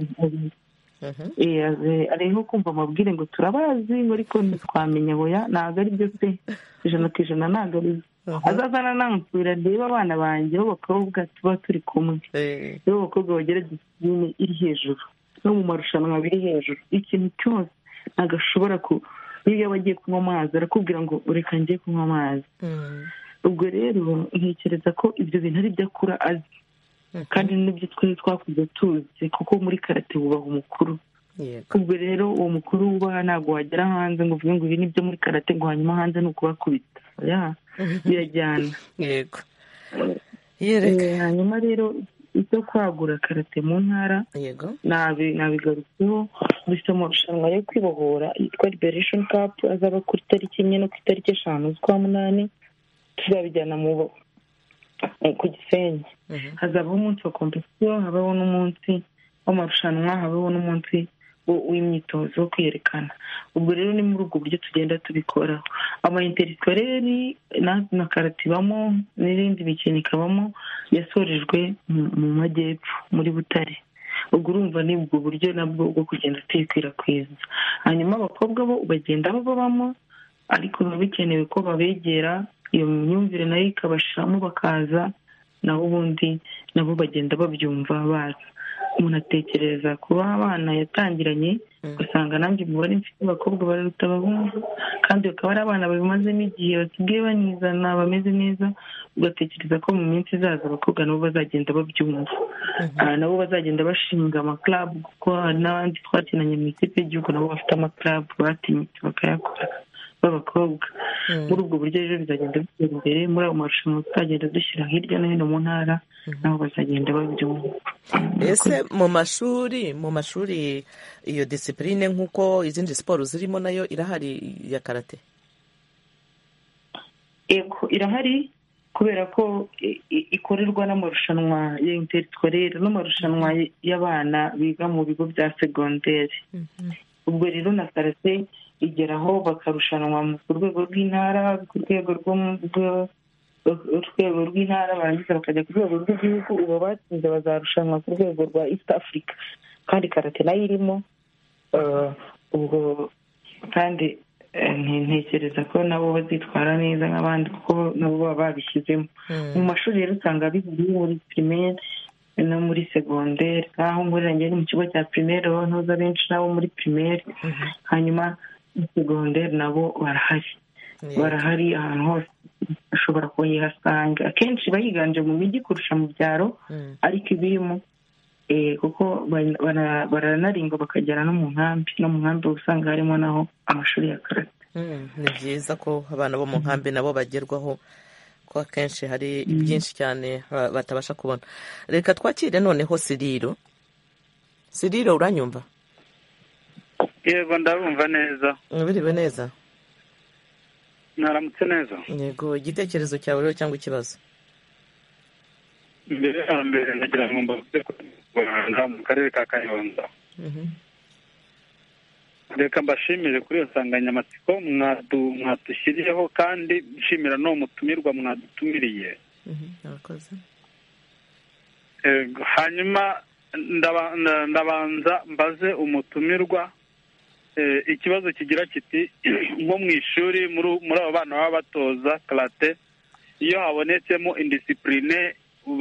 E: ariho kumva amabwire ngo turabazi ngo ariko ntitwamenya boya ntabwo ari byo pe 100% ntabwo ari azazana nansubira ndeba abana banjye b'abakobwa tuba turi kumwe b'abakobwa bagira disipline iri hejuru no mu marushanwa biri hejuru ikintu cyose ntabwo ashobora iyo bagiye kunywa amazi arakubwira ngo ureka njye kunywa amazi ubwo rero ntekereza ko ibyo bintu ari byo akura azi kandi n'ibyo twari twakuze tuzi kuko muri karate bubaha umukuru ubwo rero uwo mukuru wubaha ntabwo wagera hanze ngo uvuge ngo ibi ni byo muri karate ngo hanyuma hanze ni ukubakubita birajyana
A: yego
E: hanyuma rero icyo kwagura karate mu ntara nabigarutseho dufite amarushanwa yo kwibohora yitwa Liberation Cup azaba kuri tariki 4 no ku itariki 5 z'ukwa munani tuzabijyana ku Gisenyi hazabaho umunsi wa kompetisiyo habaho n'umunsi w'amarushanwa habaho n'umunsi w'imyitozo wo kwiyerekana ubwo rero ni muri ubwo buryo tugenda tubikoraho amainteriskoreri na karate ibamo n'irindi mikino ikabamo yasorejwe mu majyepfo muri Butare ubwo urumva ni ubwo buryo nabwo bwo kugenda tuyikwirakwiza hanyuma abakobwa bo bagenda babamo ariko biba bikenewe ko babegera iyo myumvire nayo ikabashiramo bakaza nabo ubundi nabo bagenda babyumva baza umuntu atekereza kuba abana yatangiranye ugasanga nanjye umubare mfite abakobwa bararuta abahungu kandi bakaba ari abana babimazemo igihe basigaye banizana bameze neza ugatekereza ko mu minsi izaza abakobwa nabo bazagenda babyumva nabo bazagenda bashinga amakarabu kuko n'abandi twakinanye mu ikipe y'igihugu nabo bafite amakarabu batinyutse bakayakora b'abakobwa muri ubwo buryo rero bizagenda bitera imbere muri ayo marushanwa tuzagenda dushyira hirya no hino mu ntara nabo bazagenda babyumva
A: ese mu mashuri iyo disipurine nk'uko izindi siporo zirimo nayo irahari ya karate
E: irahari kubera ko ikorerwa n'amarushanwa ya interiskorere n'amarushanwa y'abana biga mu bigo bya segonderi ubwo rero na karate igeraho bakarushanwa ku rwego rw'intara ku rwego rw'intara barangiza bakajya ku rwego rw'igihugu ubu batsinze bazarushanwa ku rwego rwa East Africa kandi karate nayo irimo ubwo kandi ntekereza ko nabo bazitwara neza nk'abandi kuko nabo baba babishyizemo mu mashuri rero usanga bihuriye muri primaire no muri segonderi nk'aho ngurira ni mu kigo cya primaire aho ntuza benshi nabo muri primaire hanyuma segonderi nabo barahari ahantu hose ushobora kuyihasanga akenshi bayiganje mu mijyi kurusha mu byaro ariko ibirimo kuko baranaringa bakagera no mu nkambi usanga harimo naho amashuri ya karate
A: ni byiza ko abana bo mu nkambi nabo bagerwaho ko akenshi hari byinshi cyane batabasha kubona reka twakire noneho Siriro uranyumva
C: yego ndabumva neza
A: biriwe neza
C: naramutse neza
A: yego igitekerezo cyawe rero cyangwa ikibazo
C: mbere ya mbere nagira ngo mbavuze ko Rwanda mu karere ka Kayonza reka mbashimire kuri iyo nsanganyamatsiko mwadushyiriyeho kandi nshimira n'uwo mutumirwa mwadutumiriye hanyuma ndabanza mbaze umutumirwa ikibazo kigira kiti nko mu ishuri muri abo bana baba batoza karate iyo habonetsemo indisipurine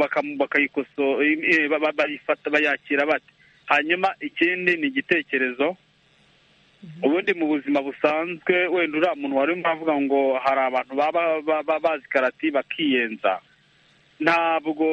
C: bayifata bayakira bate hanyuma ikindi ni igitekerezo ubundi mu buzima busanzwe wenda uriya muntu wari urimo avuga ngo hari abantu baba bazi karate bakiyenza ntabwo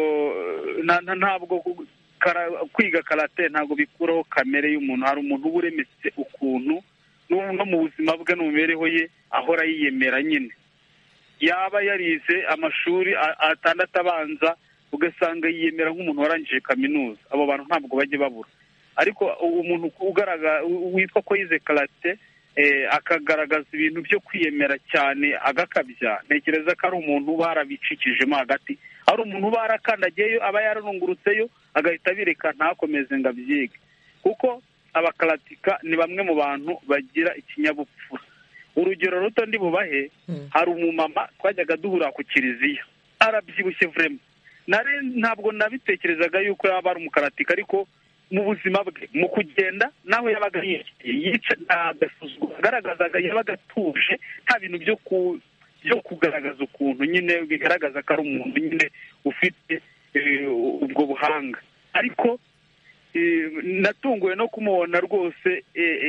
C: kwiga karate ntabwo bikuraho kamere y'umuntu hari umuntu uba uremetse ukuntu no mu buzima bwe no mu mibereho ye ahora yiyemera nyine yaba yarize amashuri 6 abanza ugasanga yiyemera nk'umuntu warangije kaminuza abo bantu ntabwo bajye babura ariko umuntu ugaragara witwa ko yize karate akagaragaza ibintu byo kwiyemera cyane agakabya ntekereza ko ari umuntu barabicikijemo hagati ari umuntu barakandagiyeyo aba yaranungurutseyo agahita bireka ntakomeze ngo abyige kuko
B: abakaratika ni bamwe mu bantu bagira ikinyabupfura. Urugero ruto ndi bubahe, hari umumama twajyaga duhura ku kiliziya arabyibushye vraiment, ntabwo nabitekerezaga yuko yaba ari umukaratika, ariko mu buzima bwe mu kugenda naho yabaga yica agaragazaga, yabaga atuje, nta bintu byo kugaragaza ukuntu nyine bigaragaza ko ari umuntu nyine ufite ubwo buhanga. Ariko natunguwe no kumubona rwose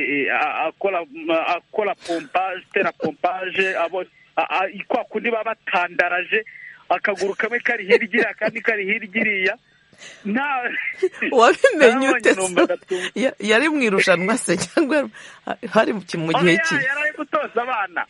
B: akora pompage, tera pompage, kwa kundi baba batandaraje, akaguru kamwe kari hirya akandi kari hirya.
A: Wabimenye ute? Yari mu irushanwa se cyangwa hari mu gihe ki?
B: Yari gutoza abana.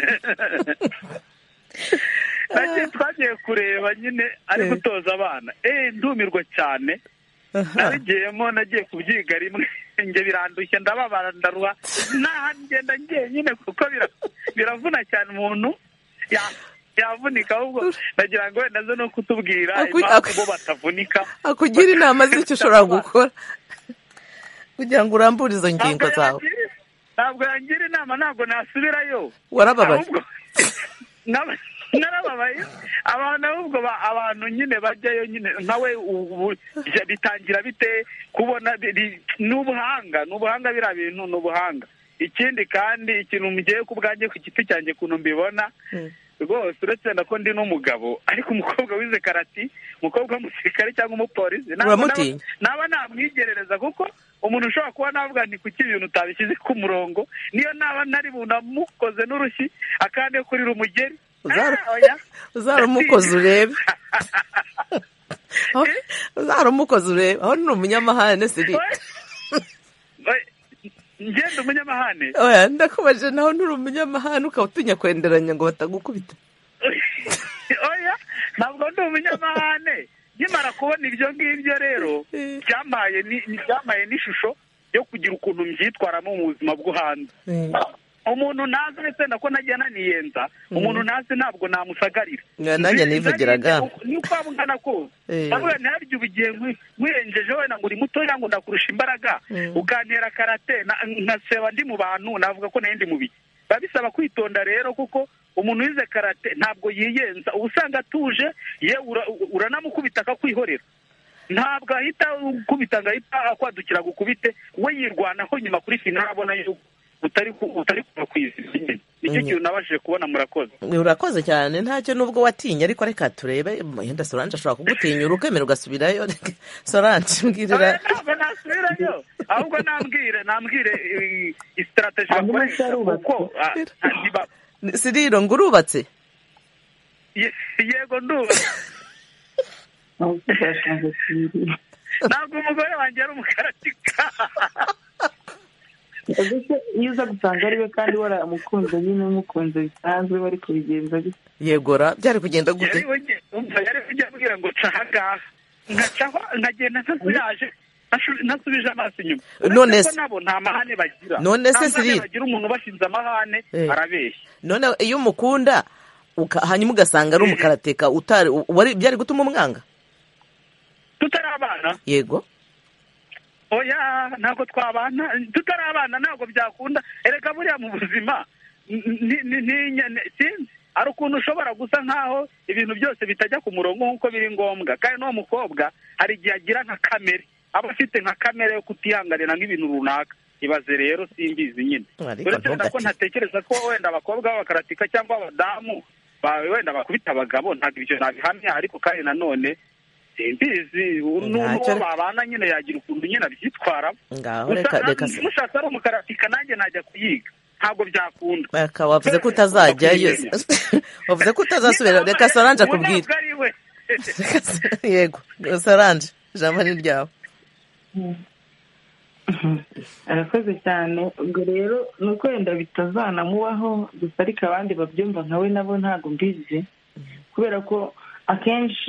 B: Twagiye kureba nyine ari gutoza abana, ndumirwa cyane. Nagiye kubyiga rimwe, njye birandushye, ndababara, ndaruha, ngenda nyine kuko biravuna cyane, umuntu yavunika. Ahubwo nagira ngo wenda no kutubwira impamvu bo batavunika,
A: akugira inama z'icyo ushobora gukora kugira ngo urambure izo ngingo zawe.
B: Ntabwo yangira inama, ntabwo nasubirayo.
A: Warababaye?
B: Narababaye. Abantu nyine bajyayo nyine nkawe, bitangira bite kubona n'ubuhanga biriya bintu n'ubuhanga. Ikindi kandi ikintu mugiye ku bwanjye ku giti cyanjye kuntu mbibona rwose, uretse ko ndi n'umugabo, ariko umukobwa wize karati, umukobwa w'umusirikare cyangwa umupolisi, naba namwigerereza, kuko umuntu ushobora kuba navuga nti kuki ibintu utabishyize ku murongo, niyo naba nari bunamukoze n'urushyi akandi kurira umugeri.
A: Uzaramukoze urebe. Uzaramukoze urebe. Aho ni umunyamahane Siri.
B: Ngenda umunyamahane.
A: Oya, ndakubaje naho nturi umunyamahane ukaba utinya kwenderanya ngo batagukubita.
B: Oya, ntabwo ndi umunyamahane. Nyamara kubona ibyo ngibyo rero byamaye n'ishusho yo kugira ukuntu mbyitwaramo mu buzima bwo hanze. Umuntu nazi uretse ko nagiye naniyenza, umuntu nazi ntabwo namusagarira.
A: Nanjye nivugiraga
B: niko waba ungana kose. Ndavuga ntiharya ubigiye nkwirengeje wenda ngo uri mutoya ngo ndakurusha imbaraga, ukantera karate nkaseba ndi mu bantu, navuga ko nayo ndi mubi. Biba bisaba kwitonda rero, kuko umuntu wize karate ntabwo yiyenza, uba usanga atuje, uranamukubita akakwihorera. Ntabwo ahita ukubita ngo ahita akwadukira gukubite, we yirwanaho nyuma kuri finale abona yuko utari kuva kwizira. Nicyo kintu nabashije kubona.
A: Urakoze cyane, ntacyo nubwo watinya, ariko reka turebe, yenda Solange ashobora kugutinyura ukemera ugasubirayo. Solange mbwirira.
B: Ntabwo nasubirayo, ahubwo nambwire strategy bakoresha, kuko
A: Siriro ngo urubatse.
B: Yego ndubatse. Ntabwo umugore wanjye ari umukaratika.
E: Iyo uza gusanga ari we kandi waramukunze nyine umukunze bisanzwe, bari kubigenza gute?
A: Yegora, byari kugenda gute?
B: Yari kujya ambwira ngo ca ahangaha, nkacaho nkagenda ntazuyaje, nasubije amaso inyuma.
A: None se
B: nabo nta mahane bagira.
A: None se Siri,
B: bagira umuntu bashinze amahane arabeshya.
A: None iyo umukunda hanyuma ugasanga ari umukaratika, byari gutuma umwanga?
B: Tutarabana?
A: Yego.
B: Oya, ntabwo twabana, tutarabana ntabwo byakunda. Erega buriya mu buzima sinzi, ari ukuntu ushobora gusa nkaho ibintu byose bitajya ku murongo nk'uko biri ngombwa. Kandi n'uwo mukobwa hari igihe agira nka kamere, aba afite nka kamere yo kutihanganira nk'ibintu runaka. Ibaze rero, simbizi nyine. Uretse ko ntatekereza ko wenda abakobwa b'abakaratika cyangwa abadamu wenda bakubita abagabo, ntabwo ibyo nabihamya, ariko kandi nanone simbizi, n'uwo babana nyine yagira ukuntu nyine abyitwaramo. Mushatse ari umukaratika nanjye najya kuyiga, ntabwo byakunda.
A: Wavuze ko utazajyayo, wavuze ko utazasubira. Reka Solange akubwire. Yego Solange, ijambo ni ryawe.
E: Arakoze cyane. Ubwo rero nuko wenda bitazanamubaho gusa, ariko abandi babyumva nkawe nabo ntabwo mbizi, kubera ko akenshi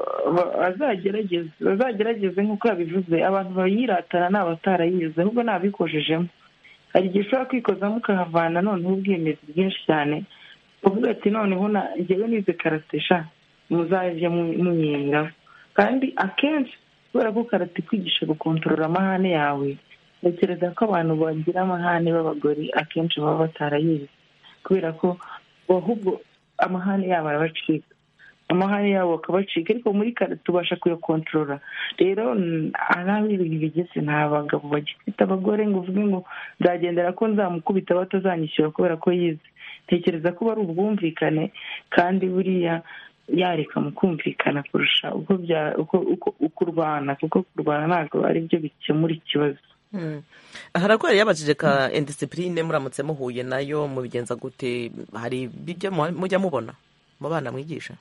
E: bazagerageze nk'uko yabivuze. Abantu bayiratana ni abatarayize, ahubwo nabikojejemo. Hari igihe ushobora kwikozamo ukahavana noneho ubwemezi bwinshi cyane, uvuga ati noneho njyewe nize karate sha muzajya munyengaho. Kandi akenshi kubera ko karate kwigisha gukontorora amahane yawe, ntekereza ko abantu bagira amahane b'abagore akenshi baba batarayizi, kubera ko ahubwo amahane yabo arabacika, amahane yabo akabacika, ariko muri kare tubasha kuyakontorora. rero aho ibintu bigeze nta bagabo bagifite abagore ngo uvuge ngo nzagendera ko nzamukubita batazanyishyura kubera ko yize. ntekereza ko bari ubwumvikane, kandi buriya yareka mu kumvikana kurusha uko kurwana, kuko kurwana ntabwo ari byo bikemura ikibazo.
A: haragwari yabajije ka indisipurine muramutse muhuye nayo mubigenza gute? hari ibyo mujya mubona mu bana mwigisha?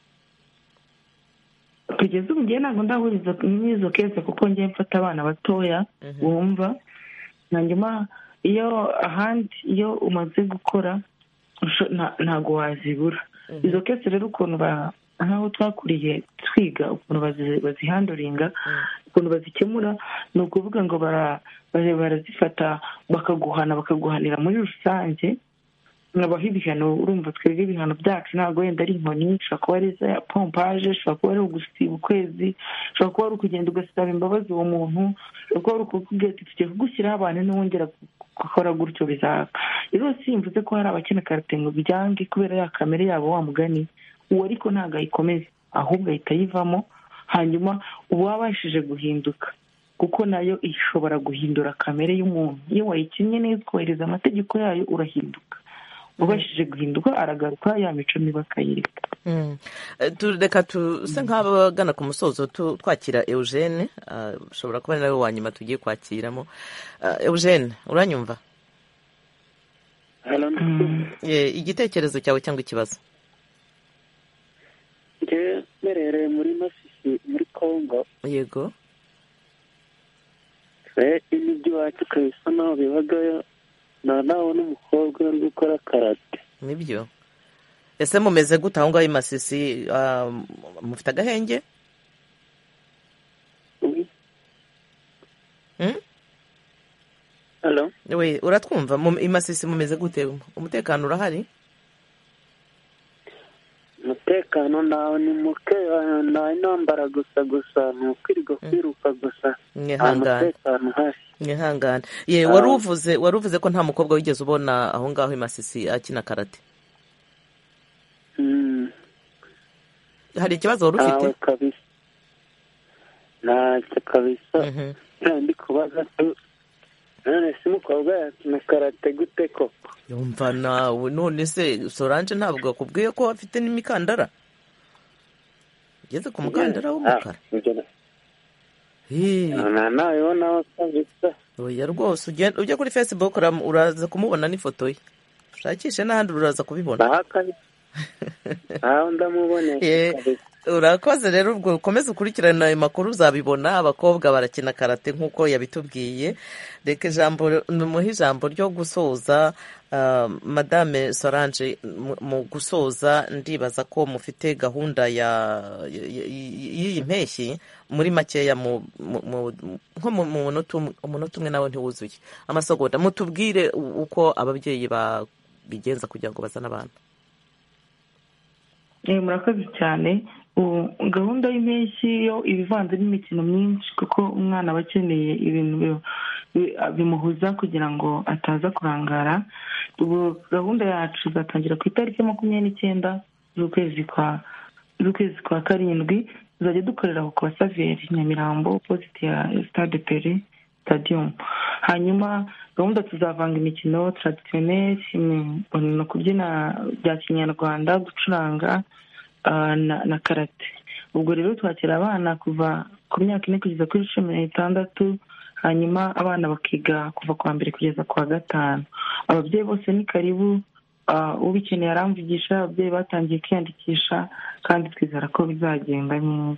E: kugeza ubu ngiye ntabwo ndahuriza n'izo kese, kuko ngiye mfata abana batoya bumva, hanyuma iyo umaze gukora ntabwo wazibura izo kese. rero ukuntu nk'aho twakuriye twiga ukuntu bazihandoringa, ukuntu bazikemura, ni ukuvuga ngo barazifata bakaguhanira muri rusange, nkabaho ibihano. urumva twebwe ibihano byacu ntabwo wenda ari inkoni, ushobora kuba ari za pompaje, ushobora kuba ari ugusiba ukwezi, ushobora kuba ari ukugenda ugasaba imbabazi uwo muntu, ushobora kuba ari ukubwira ati tugiye kugushyiraho abantu ntiwongera gukora gutyo bizaba. rero simvuze ko hari abakina karate ngo byange kubera ya kamere yabo wa mugani, uwo ariko ntabwo ayikomeza, ahubwo ahita ayivamo, hanyuma uwabashije guhinduka, kuko nayo ishobora guhindura kamere y'umuntu. iyo wayikinnye neza ukubahiriza amategeko yayo urahinduka, ubashije guhinduka aragaruka ya mico mibi akayireka.
A: reka tuse nk'abagana ku musozo twakira Eugene, ushobora kuba ari nawe wa nyuma tugiye kwakiramo. Eugene, uranyumva? igitekerezo cyawe cyangwa ikibazo?
L: mberereye muri Masisi muri Kongo.
A: yego.
L: imijyi iwacu kabisa naho bibagayo nawe n'umukobwa uri gukora karate.
A: nibyo. ese mumeze gute aho ngaho i Masisi? mufite agahenge? we uratwumva? i Masisi mumeze gute? umutekano urahari?
L: umutekano nawe ni muke, nta intambara gusa ni ukwirirwa kwiruka gusa, nta mutekano uhari.
A: mwihangane. wari uvuze ko nta mukobwa wigeze ubona aho ngaho i Masisi akina karate? hari ikibazo wari ufite?
L: ntawe kabisa, ntacyo kabisa. ndi kubaza none si umukobwa yakina karate gute koko?
A: yumva nawe, none se Solange ntabwo akubwiye ko afite n'imikandara? ugeze ku mukandara w'umukara?
L: nabibona kabisa.
A: oya rwose, ujya kuri Facebook uraza kumubona n'ifoto ye, ushakishe n'ahandi uraza kubibona.
L: aho ndamuboneye.
A: urakoze rero, ubwo ukomeze ukurikirana ayo makuru uzabibona. abakobwa barakina karate nk'uko yabitubwiye. reka muhe ijambo ryo gusoza. Madame Solange, mu gusoza ndibaza ko mufite gahunda y'iyi mpeshyi. muri makeya nko mu munota umwe nawe ntiwuzuye, amasegonda, mutubwire uko ababyeyi babigenza kugira ngo bazane abana.
E: murakoze cyane. gahunda y'impeshyi yo ibivanze n'imikino myinshi, kuko umwana aba akeneye ibintu bimuhuza kugira ngo ataza kurangara. ubu gahunda yacu izatangira ku itariki 29 z'ukwezi kwa karindwi. tuzajya dukorera ku Basaveri Nyamirambo, opposite ya Stade Pere Stadium. hanyuma gahunda tuzavanga imikino traditionnel, no kubyina bya kinyarwanda, gucuranga na karate. ubwo rero twakira abana kuva ku myaka 4 kugeza kuri 16, hanyuma abana bakiga kuva ku wa 1 kugeza ku wa 5. ababyeyi bose ni karibu, ubikeneye aramvugisha. ababyeyi batangiye kwiyandikisha kandi twizera ko bizagenda neza.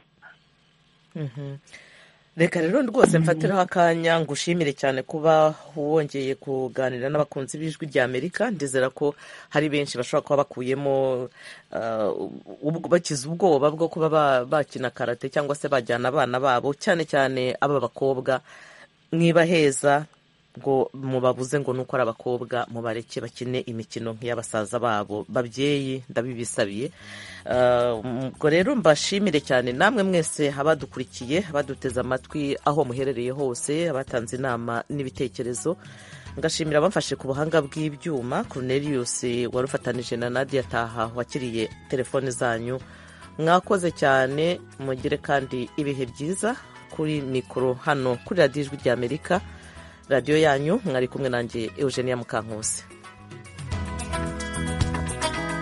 A: reka rero rwose mfatiraho akanya ngushimire cyane kuba wongeye kuganira n'abakunzi b'ijwi rya Amerika. ndizera ko hari benshi bashobora kuba bakuyemo bakize ubwoba bwo kuba bakina karate cyangwa se bajyana abana babo, cyane cyane aba bakobwa. mwibaheza ngo mubabuze ngo nuko ari abakobwa mubareke bakine imikino nk'iy'abasaza babo. Babyeyi ndabibisabiye. Ubwo rero mbashimire cyane namwe mwese abadukurikiye, abaduteze amatwi aho muherereye hose, abatanze inama n'ibitekerezo. Ngashimira abamfashe ku buhanga bw'ibyuma, Cornelius warufatanije na Nadia Taha wakiriye telefone zanyu. Mwakoze cyane, mugire kandi ibihe byiza. Kuri mikoro hano kuri radiyo Ijwi ry'Amerika, radiyo yanyu, mwari kumwe nanjye Eugenia Mukankusi.